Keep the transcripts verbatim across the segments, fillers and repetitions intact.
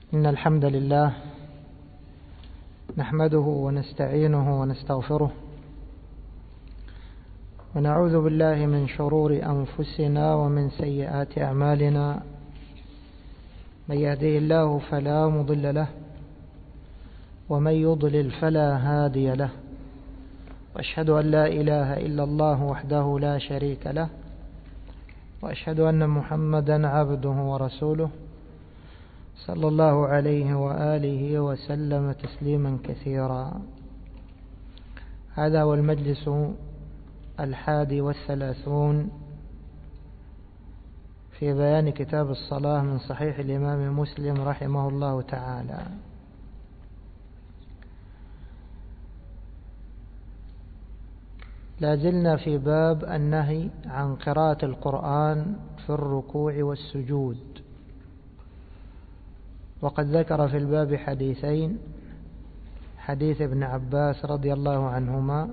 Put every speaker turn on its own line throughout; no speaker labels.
إن الحمد لله نحمده ونستعينه ونستغفره ونعوذ بالله من شرور أنفسنا ومن سيئات أعمالنا. من يهده الله فلا مضل له ومن يضلل فلا هادي له، وأشهد أن لا إله إلا الله وحده لا شريك له، وأشهد أن محمدا عبده ورسوله صلى الله عليه وآله وسلم تسليما كثيرا. هذا هو المجلس الحادي والثلاثون في بيان كتاب الصلاة من صحيح الإمام مسلم رحمه الله تعالى. لازلنا في باب النهي عن قراءة القرآن في الركوع والسجود، وقد ذكر في الباب حديثين: حديث ابن عباس رضي الله عنهما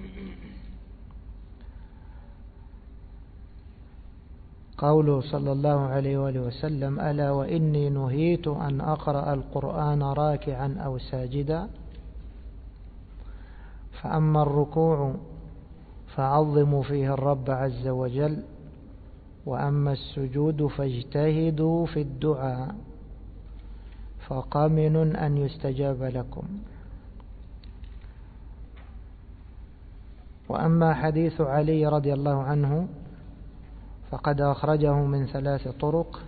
قوله صلى الله عليه وآله وسلم: ألا وإني نهيت أن أقرأ القرآن راكعا أو ساجدا، فأما الركوع فعظموا فيه الرب عز وجل، وأما السجود فاجتهدوا في الدعاء فقمن أن يستجاب لكم. وأما حديث علي رضي الله عنه فقد أخرجه من ثلاث طرق: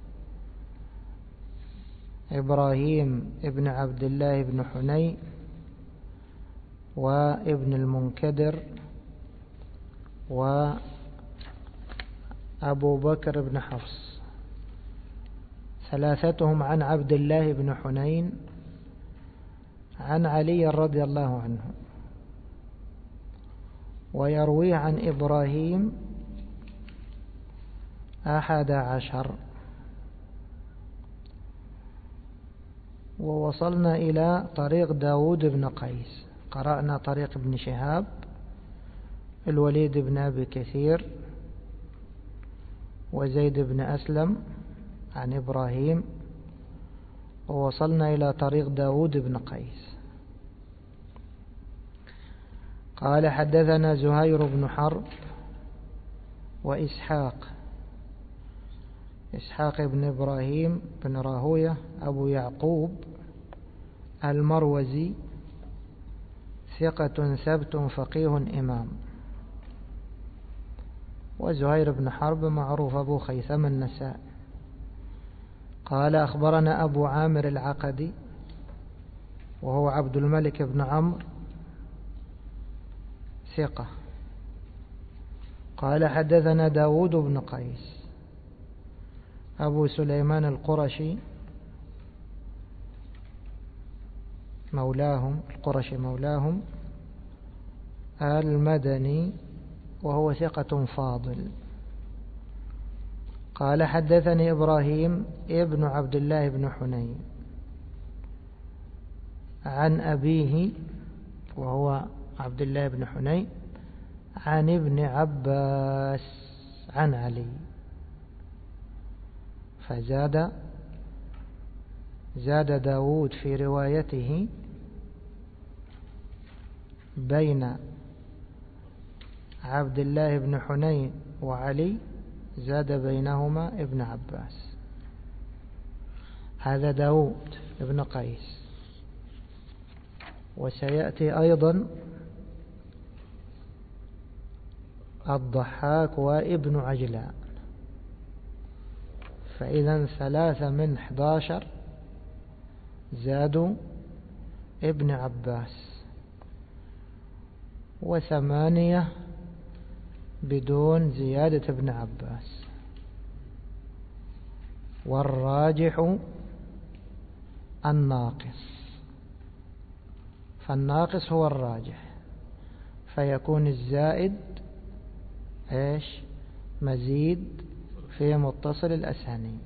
إبراهيم ابن عبد الله بن حنين، وابن المنكدر، وأبو بكر بن حفص، ثلاثتهم عن عبد الله بن حنين عن علي رضي الله عنه. ويروي عن إبراهيم أحد عشر. ووصلنا إلى طريق داود بن قيس. قرأنا طريق ابن شهاب، الوليد بن أبي كثير، وزيد بن أسلم عن إبراهيم، ووصلنا إلى طريق داود بن قيس. قال: حدثنا زهير بن حرب وإسحاق إسحاق بن إبراهيم بن راهوية أبو يعقوب المروزي، ثقة ثبت فقيه إمام. وزهير بن حرب معروف أبو خيثم النسائي. قال: أخبرنا أبو عامر العقدي وهو عبد الملك بن عمرو، ثقة. قال: حدثنا داود بن قيس أبو سليمان القرشي مولاهم القرشي مولاهم المدني، وهو ثقة فاضل. قال: حدثني إبراهيم ابن عبد الله بن حنين عن أبيه وهو عبد الله بن حنين عن ابن عباس عن علي، فزاد زاد داود في روايته بين عبد الله بن حنين وعلي، زاد بينهما ابن عباس. هذا داود ابن قيس. وسيأتي أيضا الضحاك وابن عجلان، فإذا ثلاثة من احداشر زادوا ابن عباس، وثمانية بدون زيادة ابن عباس. والراجح الناقص، فالناقص هو الراجح، فيكون الزائد ايش؟ مزيد في متصل الأسانيد،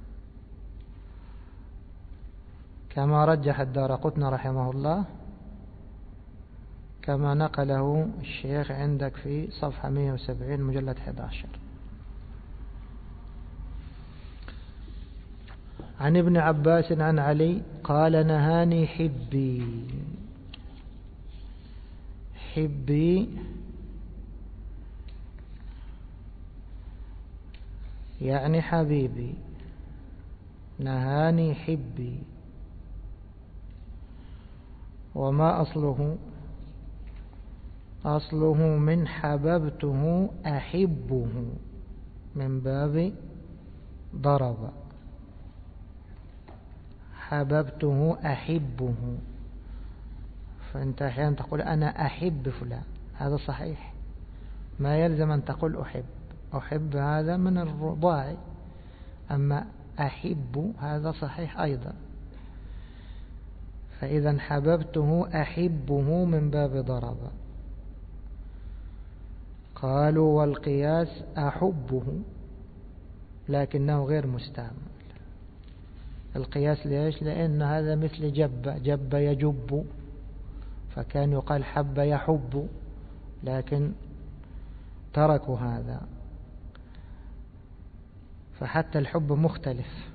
كما رجح الدارقطني رحمه الله، كما نقله الشيخ عندك في صفحة مئة وسبعين مجلد أحد عشر. عن ابن عباس عن علي قال نهاني حبي. حبي يعني حبيبي، نهاني حبي. وما أصله؟ أصله من حببته أحبه، من باب ضرب. حببته أحبه، فأنت أحيانا تقول أنا أحب فلان، هذا صحيح، ما يلزم أن تقول أحب. أحب هذا من الرضاع، أما أحب هذا صحيح أيضا. فإذا حببته أحبه من باب ضرب. قالوا والقياس أحبه، لكنه غير مستعمل. القياس ليش؟ لأن هذا مثل جب، جب يجب، فكان يقال حب يحب، لكن تركوا هذا، فحتى الحب مختلف.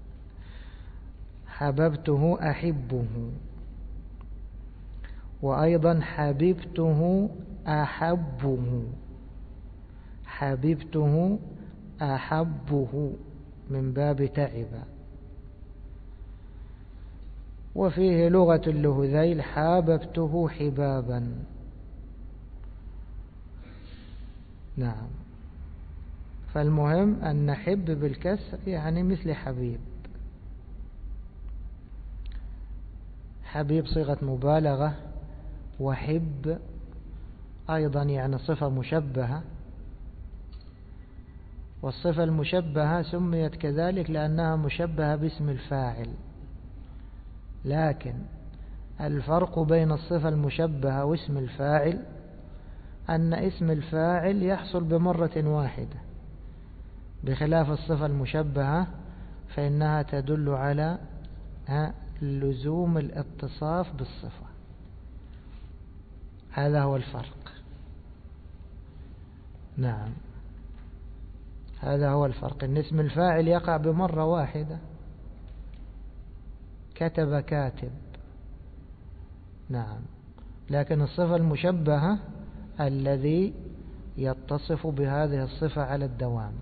حببته أحبه، وأيضا حببته أحبه، حببته أحبه من باب تعب. وفيه لغة اللهذيل حاببته حبابا. نعم. فالمهم أن نحب بالكسر يعني مثل حبيب. حبيب صيغة مبالغة، وحب أيضا يعني صفة مشبهة. والصفة المشبهة سميت كذلك لأنها مشبهة باسم الفاعل، لكن الفرق بين الصفة المشبهة واسم الفاعل أن اسم الفاعل يحصل بمرة واحدة، بخلاف الصفة المشبهة فإنها تدل على لزوم الاتصاف بالصفة. هذا هو الفرق. نعم، هذا هو الفرق، إن اسم الفاعل يقع بمرة واحدة، كتب كاتب. نعم، لكن الصفة المشبهة الذي يتصف بهذه الصفة على الدوام.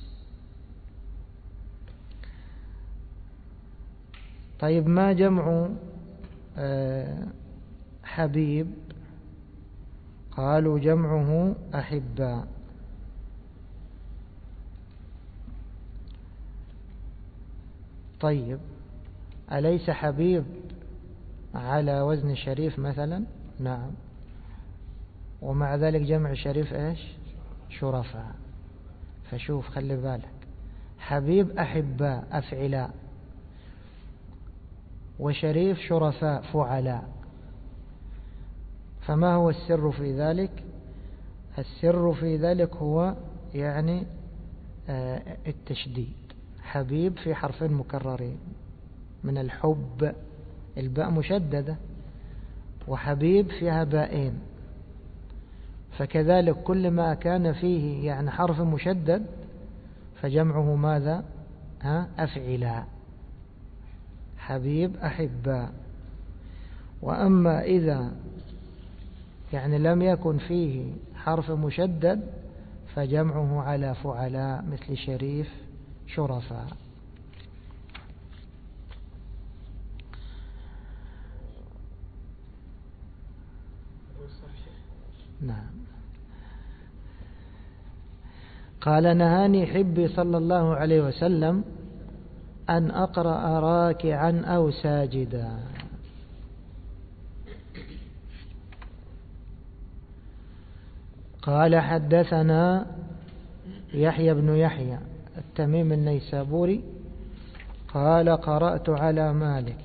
طيب، ما جمع حبيب؟ قالوا جمعه أحباء. طيب، أليس حبيب على وزن شريف مثلا؟ نعم، ومع ذلك جمع شريف إيش؟ شرفاء. فشوف، خلي بالك، حبيب أحباء أفعلاء، وشريف شرفاء فعلاء. فما هو السر في ذلك؟ السر في ذلك هو يعني التشديد. حبيب في حرفين مكررين من الحب، الباء مشددة، وحبيب فيها بائين، فكذلك كل ما كان فيه يعني حرف مشدد فجمعه ماذا؟ ها؟ أفعلاء. حبيب أحباء. وأما إذا يعني لم يكن فيه حرف مشدد فجمعه على فعلاء، مثل شريف شرفاء. نعم. قال نهاني حبي صلى الله عليه وسلم أن أقرأ راكعا أو ساجدا. قال حدثنا يحيى بن يحيى التميم النيسابوري قال قرأت على مالك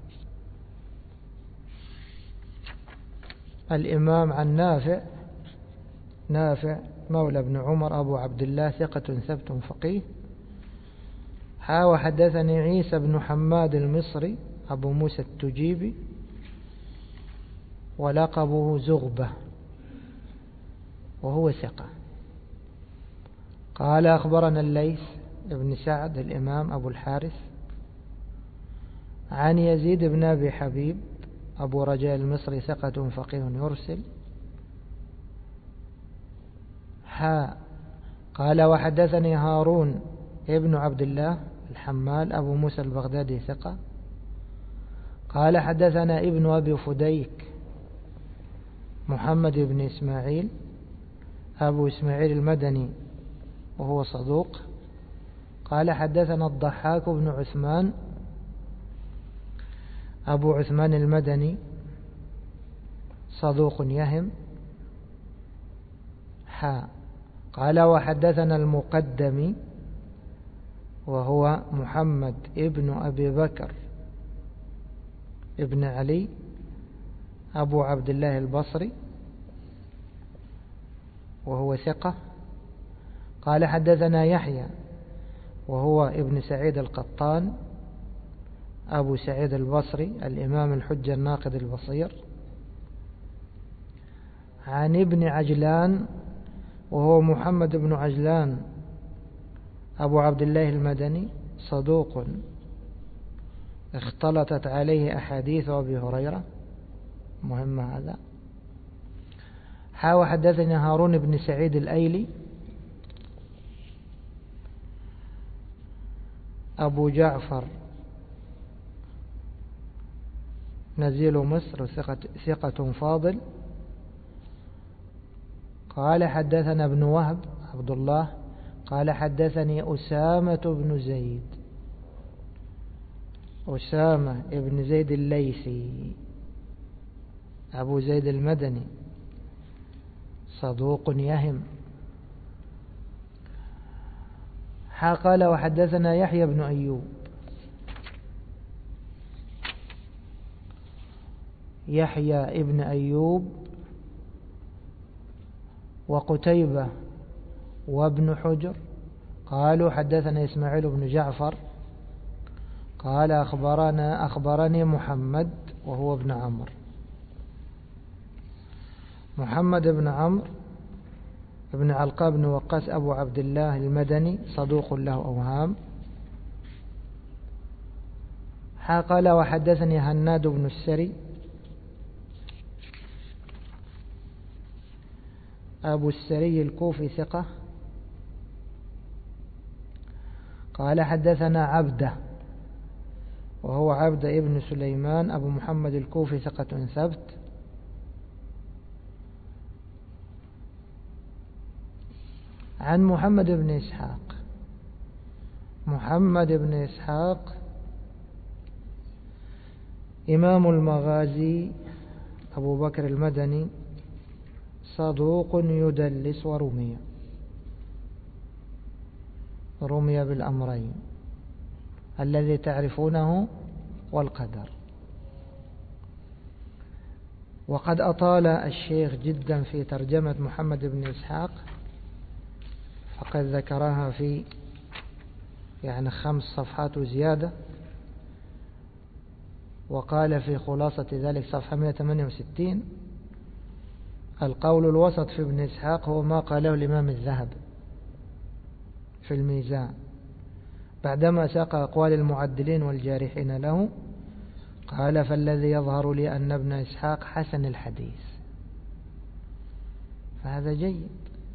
الإمام عن نافع، نافع مولى بن عمر أبو عبد الله ثقة ثبت فقيه. ها وحدثني عيسى بن حماد المصري أبو موسى التجيبي ولقبه زغبة وهو ثقة. قال أخبرنا الليث ابن سعد الإمام أبو الحارث عن يزيد بن أبي حبيب أبو رجاء المصري ثقة فقيه يرسل. ها قال وحدثني هارون ابن عبد الله الحمال أبو موسى البغدادي ثقة. قال حدثنا ابن أبي فديك محمد بن إسماعيل أبو إسماعيل المدني وهو صدوق. قال حدثنا الضحاك بن عثمان أبو عثمان المدني صدوق يهم. حا قال وحدثنا المقدمي وهو محمد ابن أبي بكر ابن علي أبو عبد الله البصري وهو ثقة. قال حدثنا يحيى وهو ابن سعيد القطان أبو سعيد البصري الإمام الحجة الناقد البصير. عن ابن عجلان وهو محمد بن عجلان أبو عبد الله المدني صدوق اختلطت عليه أحاديث أبي هريرة. مهم هذا. حاول حدثني هارون بن سعيد الأيلي أبو جعفر نزيل مصر ثقة, ثقة فاضل. قال حدثنا ابن وهب عبد الله قال حدثني أسامة بن زيد أسامة بن زيد الليثي أبو زيد المدني صدوق يهم. قال وحدثنا يحيى بن أيوب يحيى ابن أيوب وقتيبة وابن حجر قالوا حدثنا إسماعيل بن جعفر قال أخبرنا أخبرني محمد وهو ابن عمرو محمد بن عمرو ابن علقاء بن وقاص أبو عبد الله المدني صدوق له أوهام. قال وحدثني هناد بن السري أبو السري الكوفي ثقة. قال حدثنا عبده وهو عبد ابن سليمان أبو محمد الكوفي ثقة ثبت. عن محمد بن إسحاق محمد بن إسحاق إمام المغازي أبو بكر المدني صدوق يدلس ورمي رمي بالأمرين الذي تعرفونه والقدر. وقد أطال الشيخ جدا في ترجمة محمد بن إسحاق فقد ذكرها في يعني خمس صفحات وزيادة. وقال في خلاصة ذلك صفحة مئة وثمانية وستين القول الوسط في ابن إسحاق هو ما قاله الإمام الذهبي في الميزان بعدما ساق أقوال المعدلين والجارحين له. قال فالذي يظهر لي أن ابن إسحاق حسن الحديث فهذا جيد.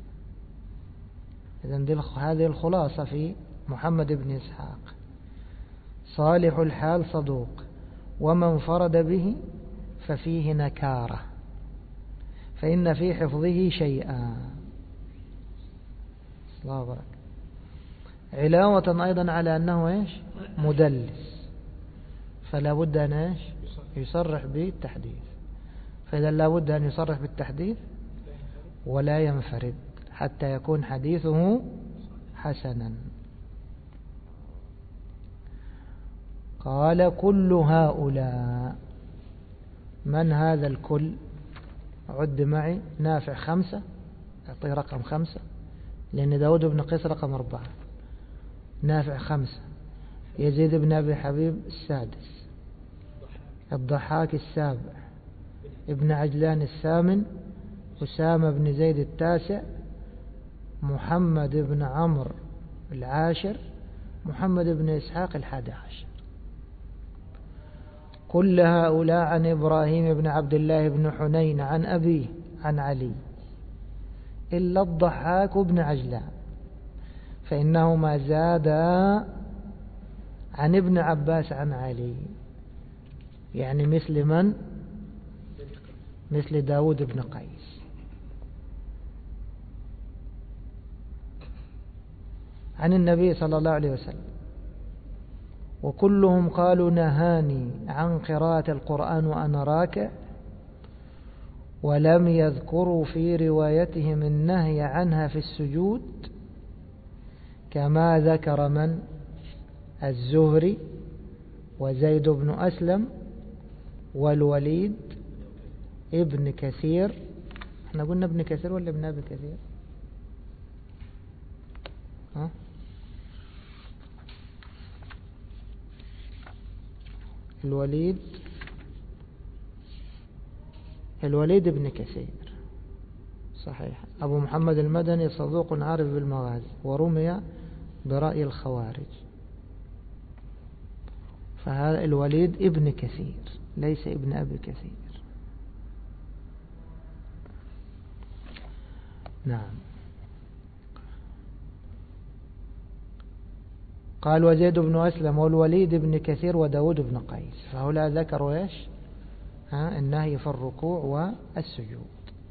إذن هذه الخلاصة في محمد بن إسحاق صالح الحال صدوق ومن فرد به ففيه نكارة فإن في حفظه شيئا. الله أكبر. علاوة أيضا على أنه إيش مدلس فلا بد أن إيش يصرح بالتحديث. فإذا لا بد أن يصرح بالتحديث ولا ينفرد حتى يكون حديثه حسنا. قال كل هؤلاء. من هذا الكل؟ عد معي. نافع خمسة أعطيه رقم خمسة لأن داود بن قيس رقم أربعة. نافع خمسة. يزيد بن أبي حبيب السادس. الضحاك السابع. ابن عجلان الثامن. أسامة بن زيد التاسع. محمد بن عمرو العاشر. محمد بن إسحاق الحادي عشر. كل هؤلاء عن إبراهيم بن عبد الله بن حنين عن أبيه عن علي إلا الضحاك بن عجلان، فإنهما زادا عن ابن عباس عن علي، يعني مثل من؟ مثل داود بن قيس. عن النبي صلى الله عليه وسلم، وكلهم قالوا نهاني عن قراءة القرآن وأنا راكع، ولم يذكروا في روايتهم النهي عنها في السجود كما ذكر من؟ الزهري وزيد بن أسلم والوليد ابن كثير. احنا قلنا ابن كثير ولا ابن أبي كثير؟ ها؟ الوليد الوليد ابن كثير صحيح. أبو محمد المدني صدوق عارف بالمغازي ورمي برأي الخوارج، فهذا الوليد ابن كثير ليس ابن أبي كثير. نعم. قال وزيد بن أسلم والوليد بن كثير وداود بن قيس، فهؤلاء ذكروا إيش؟ ها النهي في الركوع والسجود.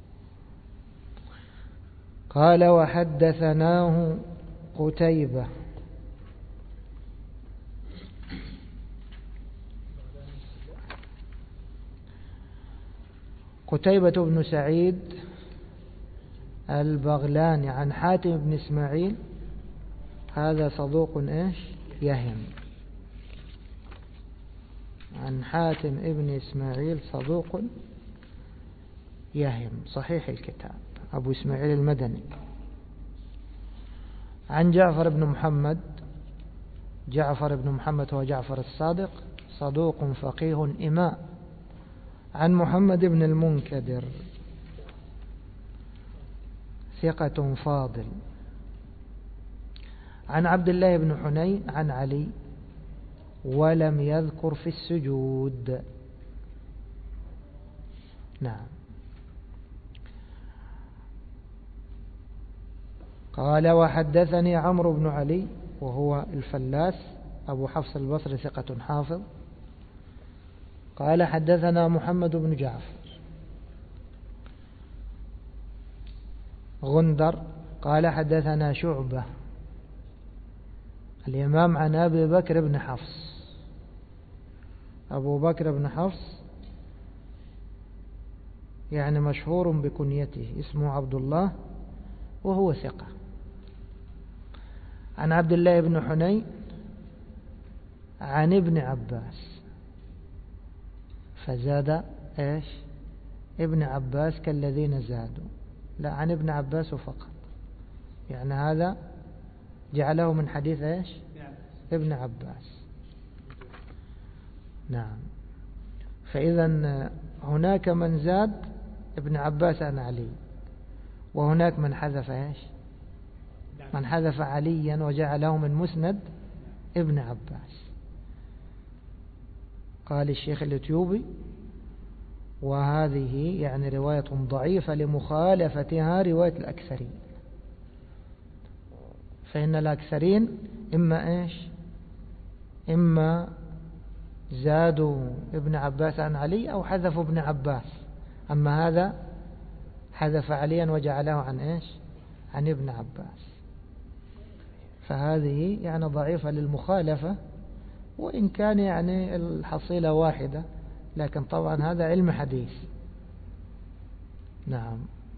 قال وحدثناه قتيبة قتيبة بن سعيد البغلاني عن حاتم بن إسماعيل، هذا صدوق إيش؟ يهم. عن حاتم ابن إسماعيل صدوق يهم صحيح الكتاب أبو إسماعيل المدني. عن جعفر بن محمد، جعفر بن محمد هو جعفر الصادق صدوق فقيه إمام. عن محمد بن المنكدر ثقة فاضل. عن عبد الله بن حنين عن علي ولم يذكر في السجود. نعم. قال وحدثني عمرو بن علي وهو الفلاس أبو حفص البصري ثقة حافظ. قال حدثنا محمد بن جعفر غندر قال حدثنا شعبة الإمام عن أبي بكر بن حفص. أبو بكر بن حفص يعني مشهور بكنيته، اسمه عبد الله وهو ثقة. عن عبد الله بن حنين عن ابن عباس، فزاد إيش؟ ابن عباس كالذين زادوا، لا عن ابن عباس فقط، يعني هذا جعله من حديث إيش؟ ابن عباس. نعم. فإذا هناك من زاد ابن عباس عن علي، وهناك من حذف إيش؟ من حذف عليا وجعله من مسند ابن عباس. قال الشيخ الإثيوبي وهذه يعني رواية ضعيفة لمخالفتها رواية الأكثرين، فإن الأكثرين إما إيش؟ إما زادوا ابن عباس عن علي أو حذفوا ابن عباس، أما هذا حذف عليا وجعله عن إيش؟ عن ابن عباس. فهذه يعني ضعيفة للمخالفة، وإن كان يعني الحصيلة واحدة، لكن طبعا هذا علم حديث. نعم،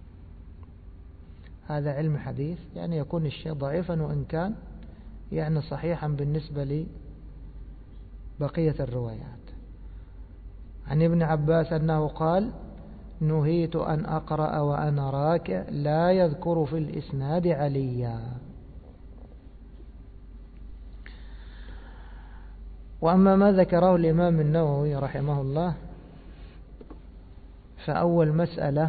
هذا علم حديث، يعني يكون الشيء ضعيفا وإن كان يعني صحيحا بالنسبة لبقية الروايات. عن ابن عباس أنه قال نهيت أن أقرأ وأنا راكع لا يذكر في الإسناد عليا. وأما ما ذكره الإمام النووي رحمه الله فأول مسألة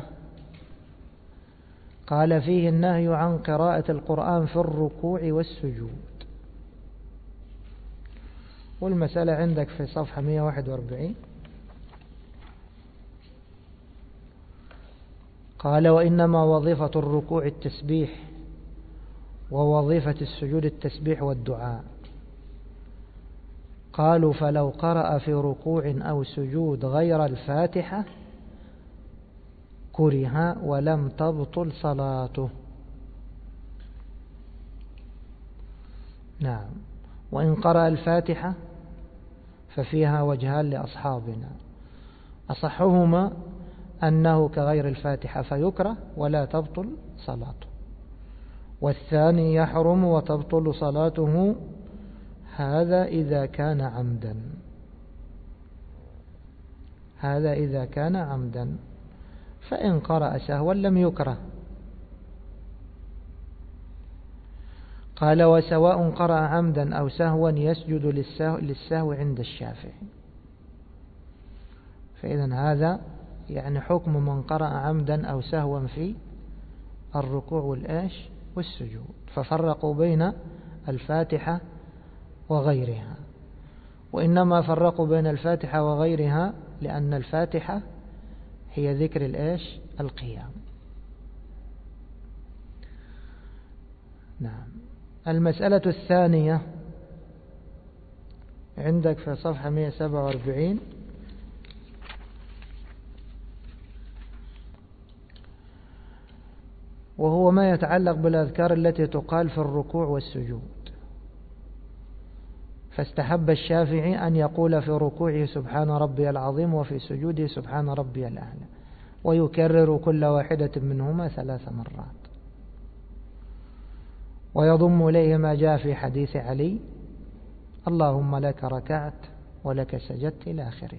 قال فيه النهي عن قراءة القرآن في الركوع والسجود، والمسألة عندك في صفحة مئة وواحد وأربعين. قال وإنما وظيفة الركوع التسبيح ووظيفة السجود التسبيح والدعاء. قالوا فلو قرأ في ركوع أو سجود غير الفاتحة كره ولم تبطل صلاته. نعم. وإن قرأ الفاتحة ففيها وجهان لأصحابنا، أصحهما أنه كغير الفاتحة فيكره ولا تبطل صلاته، والثاني يحرم وتبطل صلاته، هذا إذا كان عمدا. هذا إذا كان عمدا، فإن قرأ سهوا لم يكره. قال وسواء قرأ عمدا أو سهوا يسجد للسهو, للسهو عند الشافعي. فإذن هذا يعني حكم من قرأ عمدا أو سهوا في الركوع والآش والسجود، ففرقوا بين الفاتحة وغيرها. وإنما فرقوا بين الفاتحة وغيرها لأن الفاتحة هي ذكر الآش القيام. نعم. المسألة الثانية عندك في صفحة مئة وسبعة وأربعين، وهو ما يتعلق بالأذكار التي تقال في الركوع والسجود. فاستحب الشافعي أن يقول في ركوعه سبحان ربي العظيم وفي سجوده سبحان ربي الأعلى، ويكرر كل واحدة منهما ثلاث مرات، ويضم إليه ما جاء في حديث علي اللهم لك ركعت ولك سجدت إلى آخره.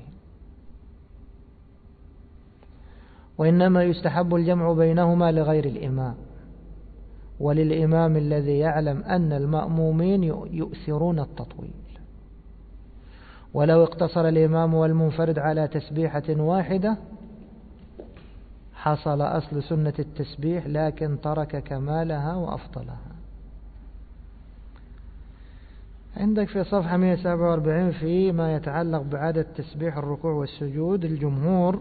وإنما يستحب الجمع بينهما لغير الإمام، وللإمام الذي يعلم أن المأمومين يؤثرون التطويل. ولو اقتصر الإمام والمنفرد على تسبيحة واحدة حصل أصل سنة التسبيح، لكن ترك كمالها وأفضلها. عندك في صفحة مئة وسبعة وأربعين فيما يتعلق بعدد تسبيح الركوع والسجود، الجمهور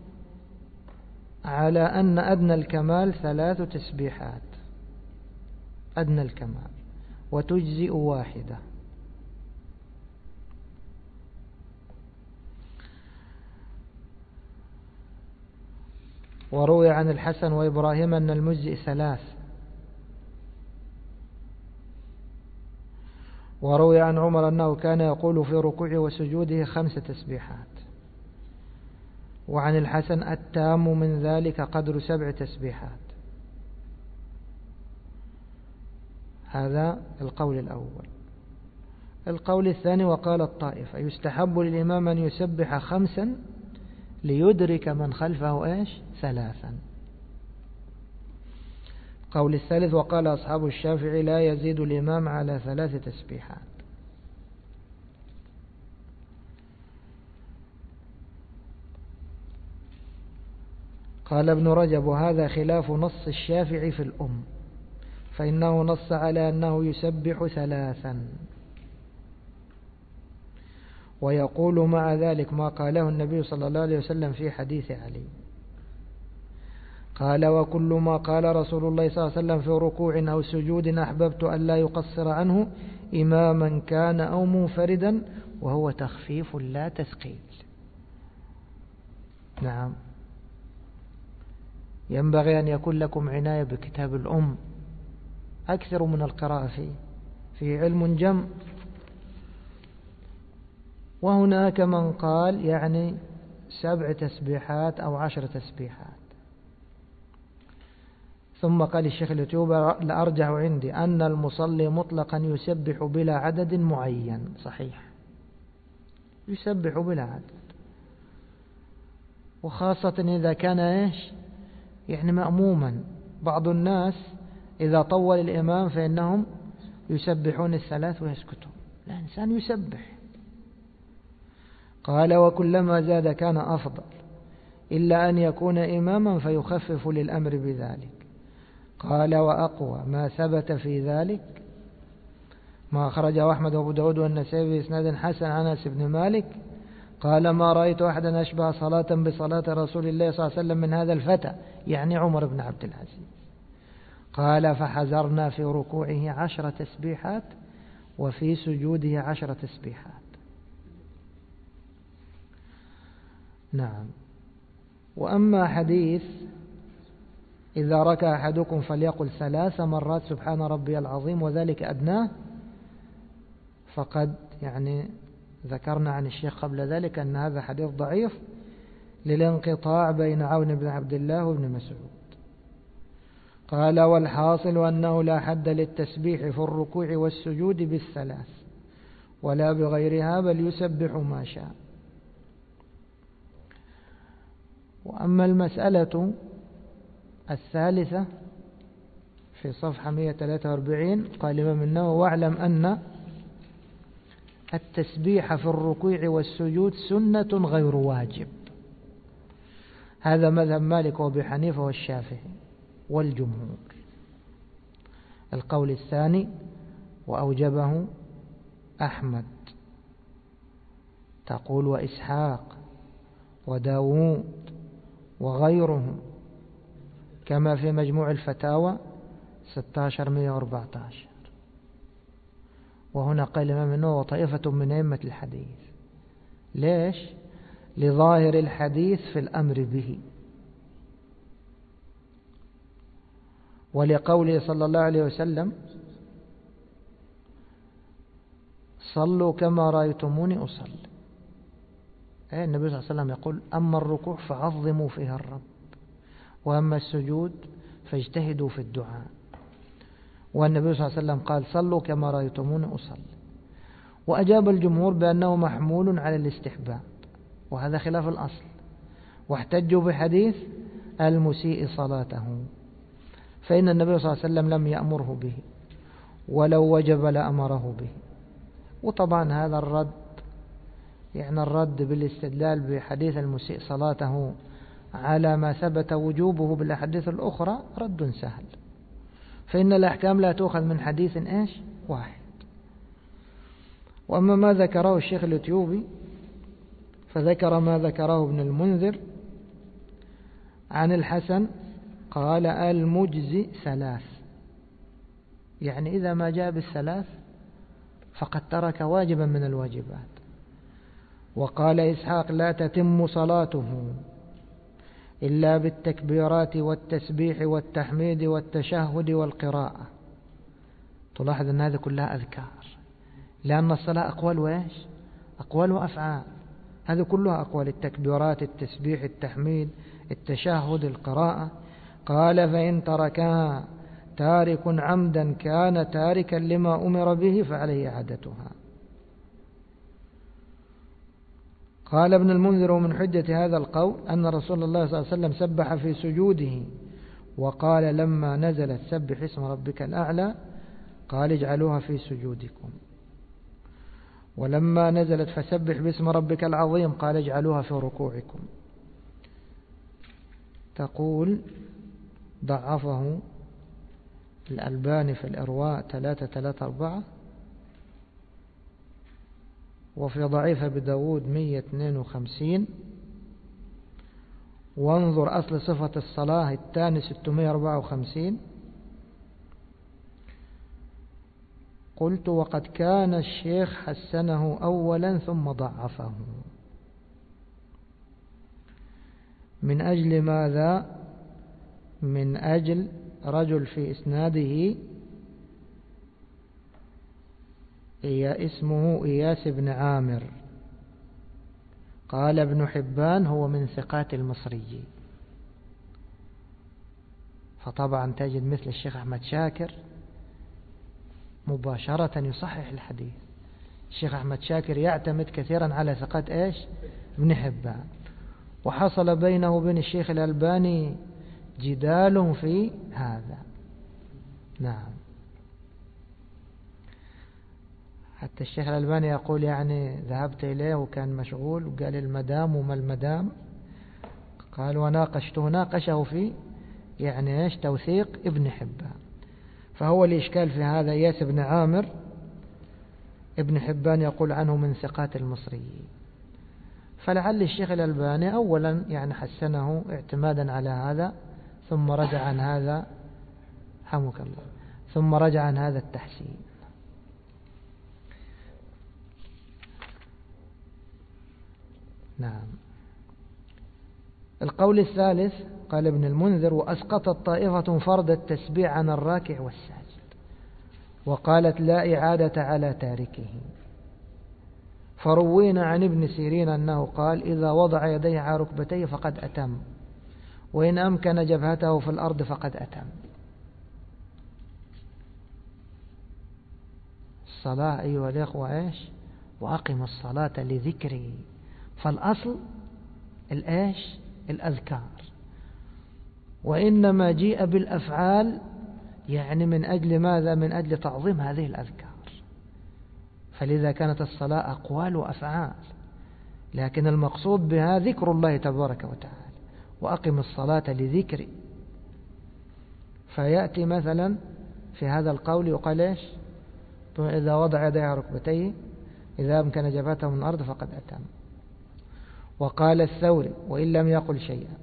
على أن أدنى الكمال ثلاث تسبيحات، أدنى الكمال، وتجزئ واحدة. وروي عن الحسن وإبراهيم أن المجزئ ثلاث. وروي عن عمر أنه كان يقول في ركوعه وسجوده خمس تسبيحات. وعن الحسن التام من ذلك قدر سبع تسبيحات. هذا القول الأول. القول الثاني وقال الطائفة يستحب للإمام أن يسبح خمسا ليدرك من خلفه إيش ثلاثا. قول الثالث وقال أصحاب الشافعي لا يزيد الإمام على ثلاث تسبيحات. قال ابن رجب وهذا خلاف نص الشافعي في الأم، فإنه نص على أنه يسبح ثلاثا، ويقول مع ذلك ما قاله النبي صلى الله عليه وسلم في حديث علي. قال وكل ما قال رسول الله صلى الله عليه وسلم في ركوع أو سجود أحببت أن لا يقصر عنه إماما كان أو منفردا، وهو تخفيف لا تثقيل. نعم. ينبغي أن يكون لكم عناية بكتاب الأم، أكثر من القراءة فيه، في علم جم. وهناك من قال يعني سبع تسبيحات أو عشر تسبيحات. ثم قال الشيخ اليوتيوب لأرجح عندي أن المصلي مطلقا يسبح بلا عدد معين. صحيح، يسبح بلا عدد، وخاصة إذا كان إيش يعني مأموما. بعض الناس إذا طول الإمام فإنهم يسبحون الثلاث ويسكتون، لا، إنسان يسبح. قال وكلما زاد كان أفضل، إلا أن يكون إماما فيخفف للأمر بذلك. قال وأقوى ما ثبت في ذلك ما أخرجه أحمد وأبو داود والنسائي بإسناد حسن عن أنس بن مالك قال ما رأيت أحدا أشبه صلاة بصلاة رسول الله صلى الله عليه وسلم من هذا الفتى، يعني عمر بن عبد العزيز. قال فحزرنا في ركوعه عشر تسبيحات وفي سجوده عشر تسبيحات. نعم. وأما حديث إذا ركع أحدكم فليقل ثلاث مرات سبحان ربي العظيم وذلك أدناه، فقد يعني ذكرنا عن الشيخ قبل ذلك أن هذا حديث ضعيف للانقطاع بين عون بن عبد الله وابن مسعود. قال والحاصل أنه لا حد للتسبيح في الركوع والسجود بالثلاث ولا بغيرها، بل يسبح ما شاء. وأما المسألة الثالثة في صفحة مئة وثلاثة وأربعين قال الإمام النووي واعلم أن التسبيح في الركوع والسجود سنة غير واجب. هذا مذهب مالك وابي حنيفة والشافعي والجمهور. القول الثاني وأوجبه أحمد، تقول وإسحاق وداوود وغيرهم كما في مجموع الفتاوى ستة عشر مئة وأربعة عشر. وهنا قال الإمام النووي وطائفة من أئمة الحديث. ليش؟ لظاهر الحديث في الأمر به، ولقوله صلى الله عليه وسلم صلوا كما رأيتموني أصلي. أي النبي صلى الله عليه وسلم يقول أما الركوع فعظموا فيها الرب، وأما السجود فاجتهدوا في الدعاء. والنبي صلى الله عليه وسلم قال صلوا كما رأيتموني أصلي. وأجاب الجمهور بأنه محمول على الاستحباب، وهذا خلاف الأصل، واحتجوا بحديث المسيء صلاته، فإن النبي صلى الله عليه وسلم لم يأمره به، ولو وجب لأمره به. وطبعا هذا الرد يعني الرد بالاستدلال بحديث المسيء صلاته على ما ثبت وجوبه بالأحاديث الأخرى رد سهل، فإن الأحكام لا تؤخذ من حديث إيش واحد. وأما ما ذكره الشيخ الأتيوبي فذكر ما ذكره ابن المنذر عن الحسن قال المجزي ثلاث، يعني إذا ما جاء بالثلاث فقد ترك واجبا من الواجبات. وقال إسحاق لا تتم صلاته إلا بالتكبيرات والتسبيح والتحميد والتشهد والقراءة. تلاحظ أن هذه كلها أذكار، لأن الصلاة أقوال وإيش؟ أقوال وأفعال، هذه كلها أقوال، التكبيرات التسبيح التحميد التشهد القراءة. قال فإن تركها تارك عمدا كان تاركا لما أمر به فعليه إعادتها. قال ابن المنذر من حجة هذا القول أن رسول الله صلى الله عليه وسلم سبح في سجوده، وقال لما نزلت سبح اسم ربك الأعلى قال اجعلوها في سجودكم، ولما نزلت فسبح باسم ربك العظيم قال اجعلوها في ركوعكم. تقول ضعفه الألباني في الإرواء ثلاثة ثلاثة أربعة، وفي ضعيف أبي داود مئة واثنين وخمسين. وانظر أصل صفة الصلاة الثاني ستمئة وأربعة وخمسين. قلت وقد كان الشيخ حسنه أولا ثم ضعفه. من أجل ماذا؟ من أجل رجل في إسناده اسمه إياس بن عامر، قال ابن حبان هو من ثقات المصريين. فطبعا تجد مثل الشيخ أحمد شاكر مباشرة يصحح الحديث. الشيخ أحمد شاكر يعتمد كثيرا على ثقات إيش؟ ابن حبان. وحصل بينه وبين الشيخ الألباني جدال في هذا. نعم، حتى الشيخ الألباني يقول يعني ذهبت إليه وكان مشغول وقال المدام وما المدام، قال وناقشته ناقشه في يعني إيش توثيق ابن حبان. فهو الإشكال في هذا إياس بن عامر ابن حبان يقول عنه من ثقات المصريين، فلعل الشيخ الألباني أولا يعني حسنه اعتمادا على هذا، ثم رجع عن هذا حمك الله ثم رجع عن هذا التحسين. نعم. القول الثالث قال ابن المنذر: وأسقطت طائفة فرض التسبيح عن الراكع والساجد، وقالت لا إعادة على تاركه. فروينا عن ابن سيرين أنه قال: إذا وضع يديه على ركبتيه فقد أتم، وإن أمكن جبهته في الأرض فقد أتم. الصلاة أيها الأخوة إيش؟ وأقم الصلاة لذكري. فالأصل الإيش؟ الأذكار، وإنما جيء بالأفعال يعني من أجل ماذا؟ من أجل تعظيم هذه الأذكار. فلذا كانت الصلاة أقوال وأفعال، لكن المقصود بها ذكر الله تبارك وتعالى. وأقم الصلاة لذكري. فيأتي مثلا في هذا القول يقال إيش؟ إذا وضع يديه على ركبتيه إذا أمكن جبهته من الأرض فقد أتم. وقال الثوري: وإن لم يقل شيئا.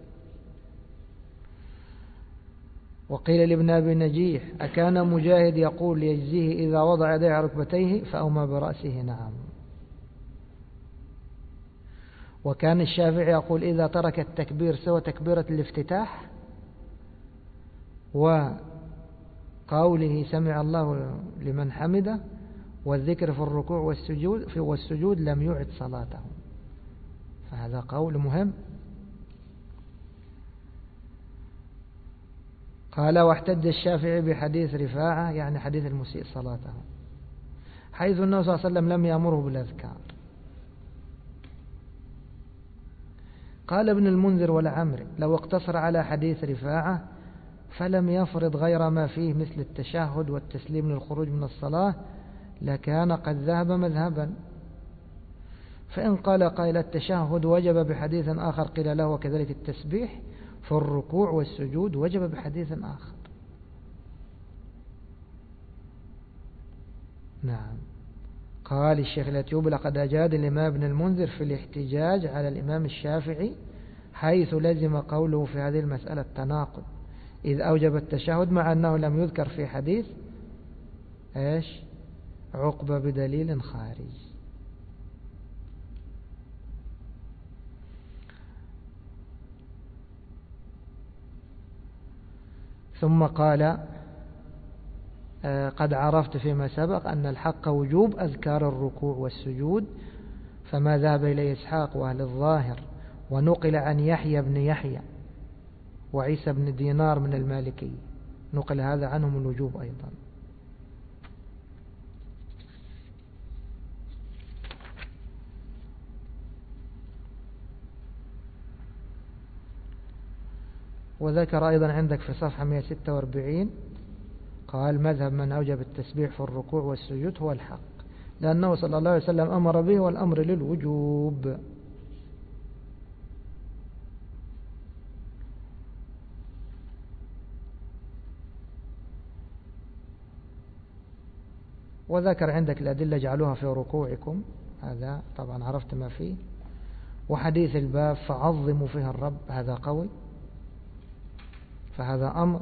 وقيل لابن أبي نجيح: أكان مجاهد يقول يجزيه إذا وضع يديه على ركبتيه فأومى برأسه؟ نعم. وكان الشافعي يقول: إذا ترك التكبير سوى تكبيرة الافتتاح وقوله سمع الله لمن حمده والذكر في الركوع والسجود في والسجود لم يعد صلاته. فهذا قول مهم. قال: واحتج الشافعي بحديث رفاعة، يعني حديث المسيء صلاته، حيث النبي صلى الله عليه وسلم لم يأمره بالأذكار. قال ابن المنذر والعمري: لو اقتصر على حديث رفاعة فلم يفرض غير ما فيه مثل التشهد والتسليم للخروج من الصلاة لكان قد ذهب مذهبا. فإن قال قائل التشهد وجب بحديث آخر قيل له وكذلك التسبيح، فالركوع والسجود وجب بحديث آخر. نعم. قال الشيخ الأتيوبي: لقد أجاد الإمام ابن المنذر في الاحتجاج على الإمام الشافعي حيث لزم قوله في هذه المسألة التناقض، إذ أوجب التشهد مع أنه لم يذكر في حديث إيش؟ عقبة بدليل خارج. ثم قال: قد عرفت فيما سبق أن الحق وجوب أذكار الركوع والسجود، فما ذهب إليه إسحاق وأهل الظاهر ونقل عن يحيى بن يحيى وعيسى بن دينار من المالكي، نقل هذا عنهم الوجوب أيضا. وذكر أيضا عندك في صفحة مئة وستة وأربعين قال: مذهب من أوجب التسبيح في الركوع والسجود هو الحق، لأنه صلى الله عليه وسلم أمر به والأمر للوجوب. وذكر عندك الأدلة جعلوها في ركوعكم، هذا طبعا عرفت ما فيه. وحديث الباب فعظموا فيها الرب، هذا قوي، فهذا أمر.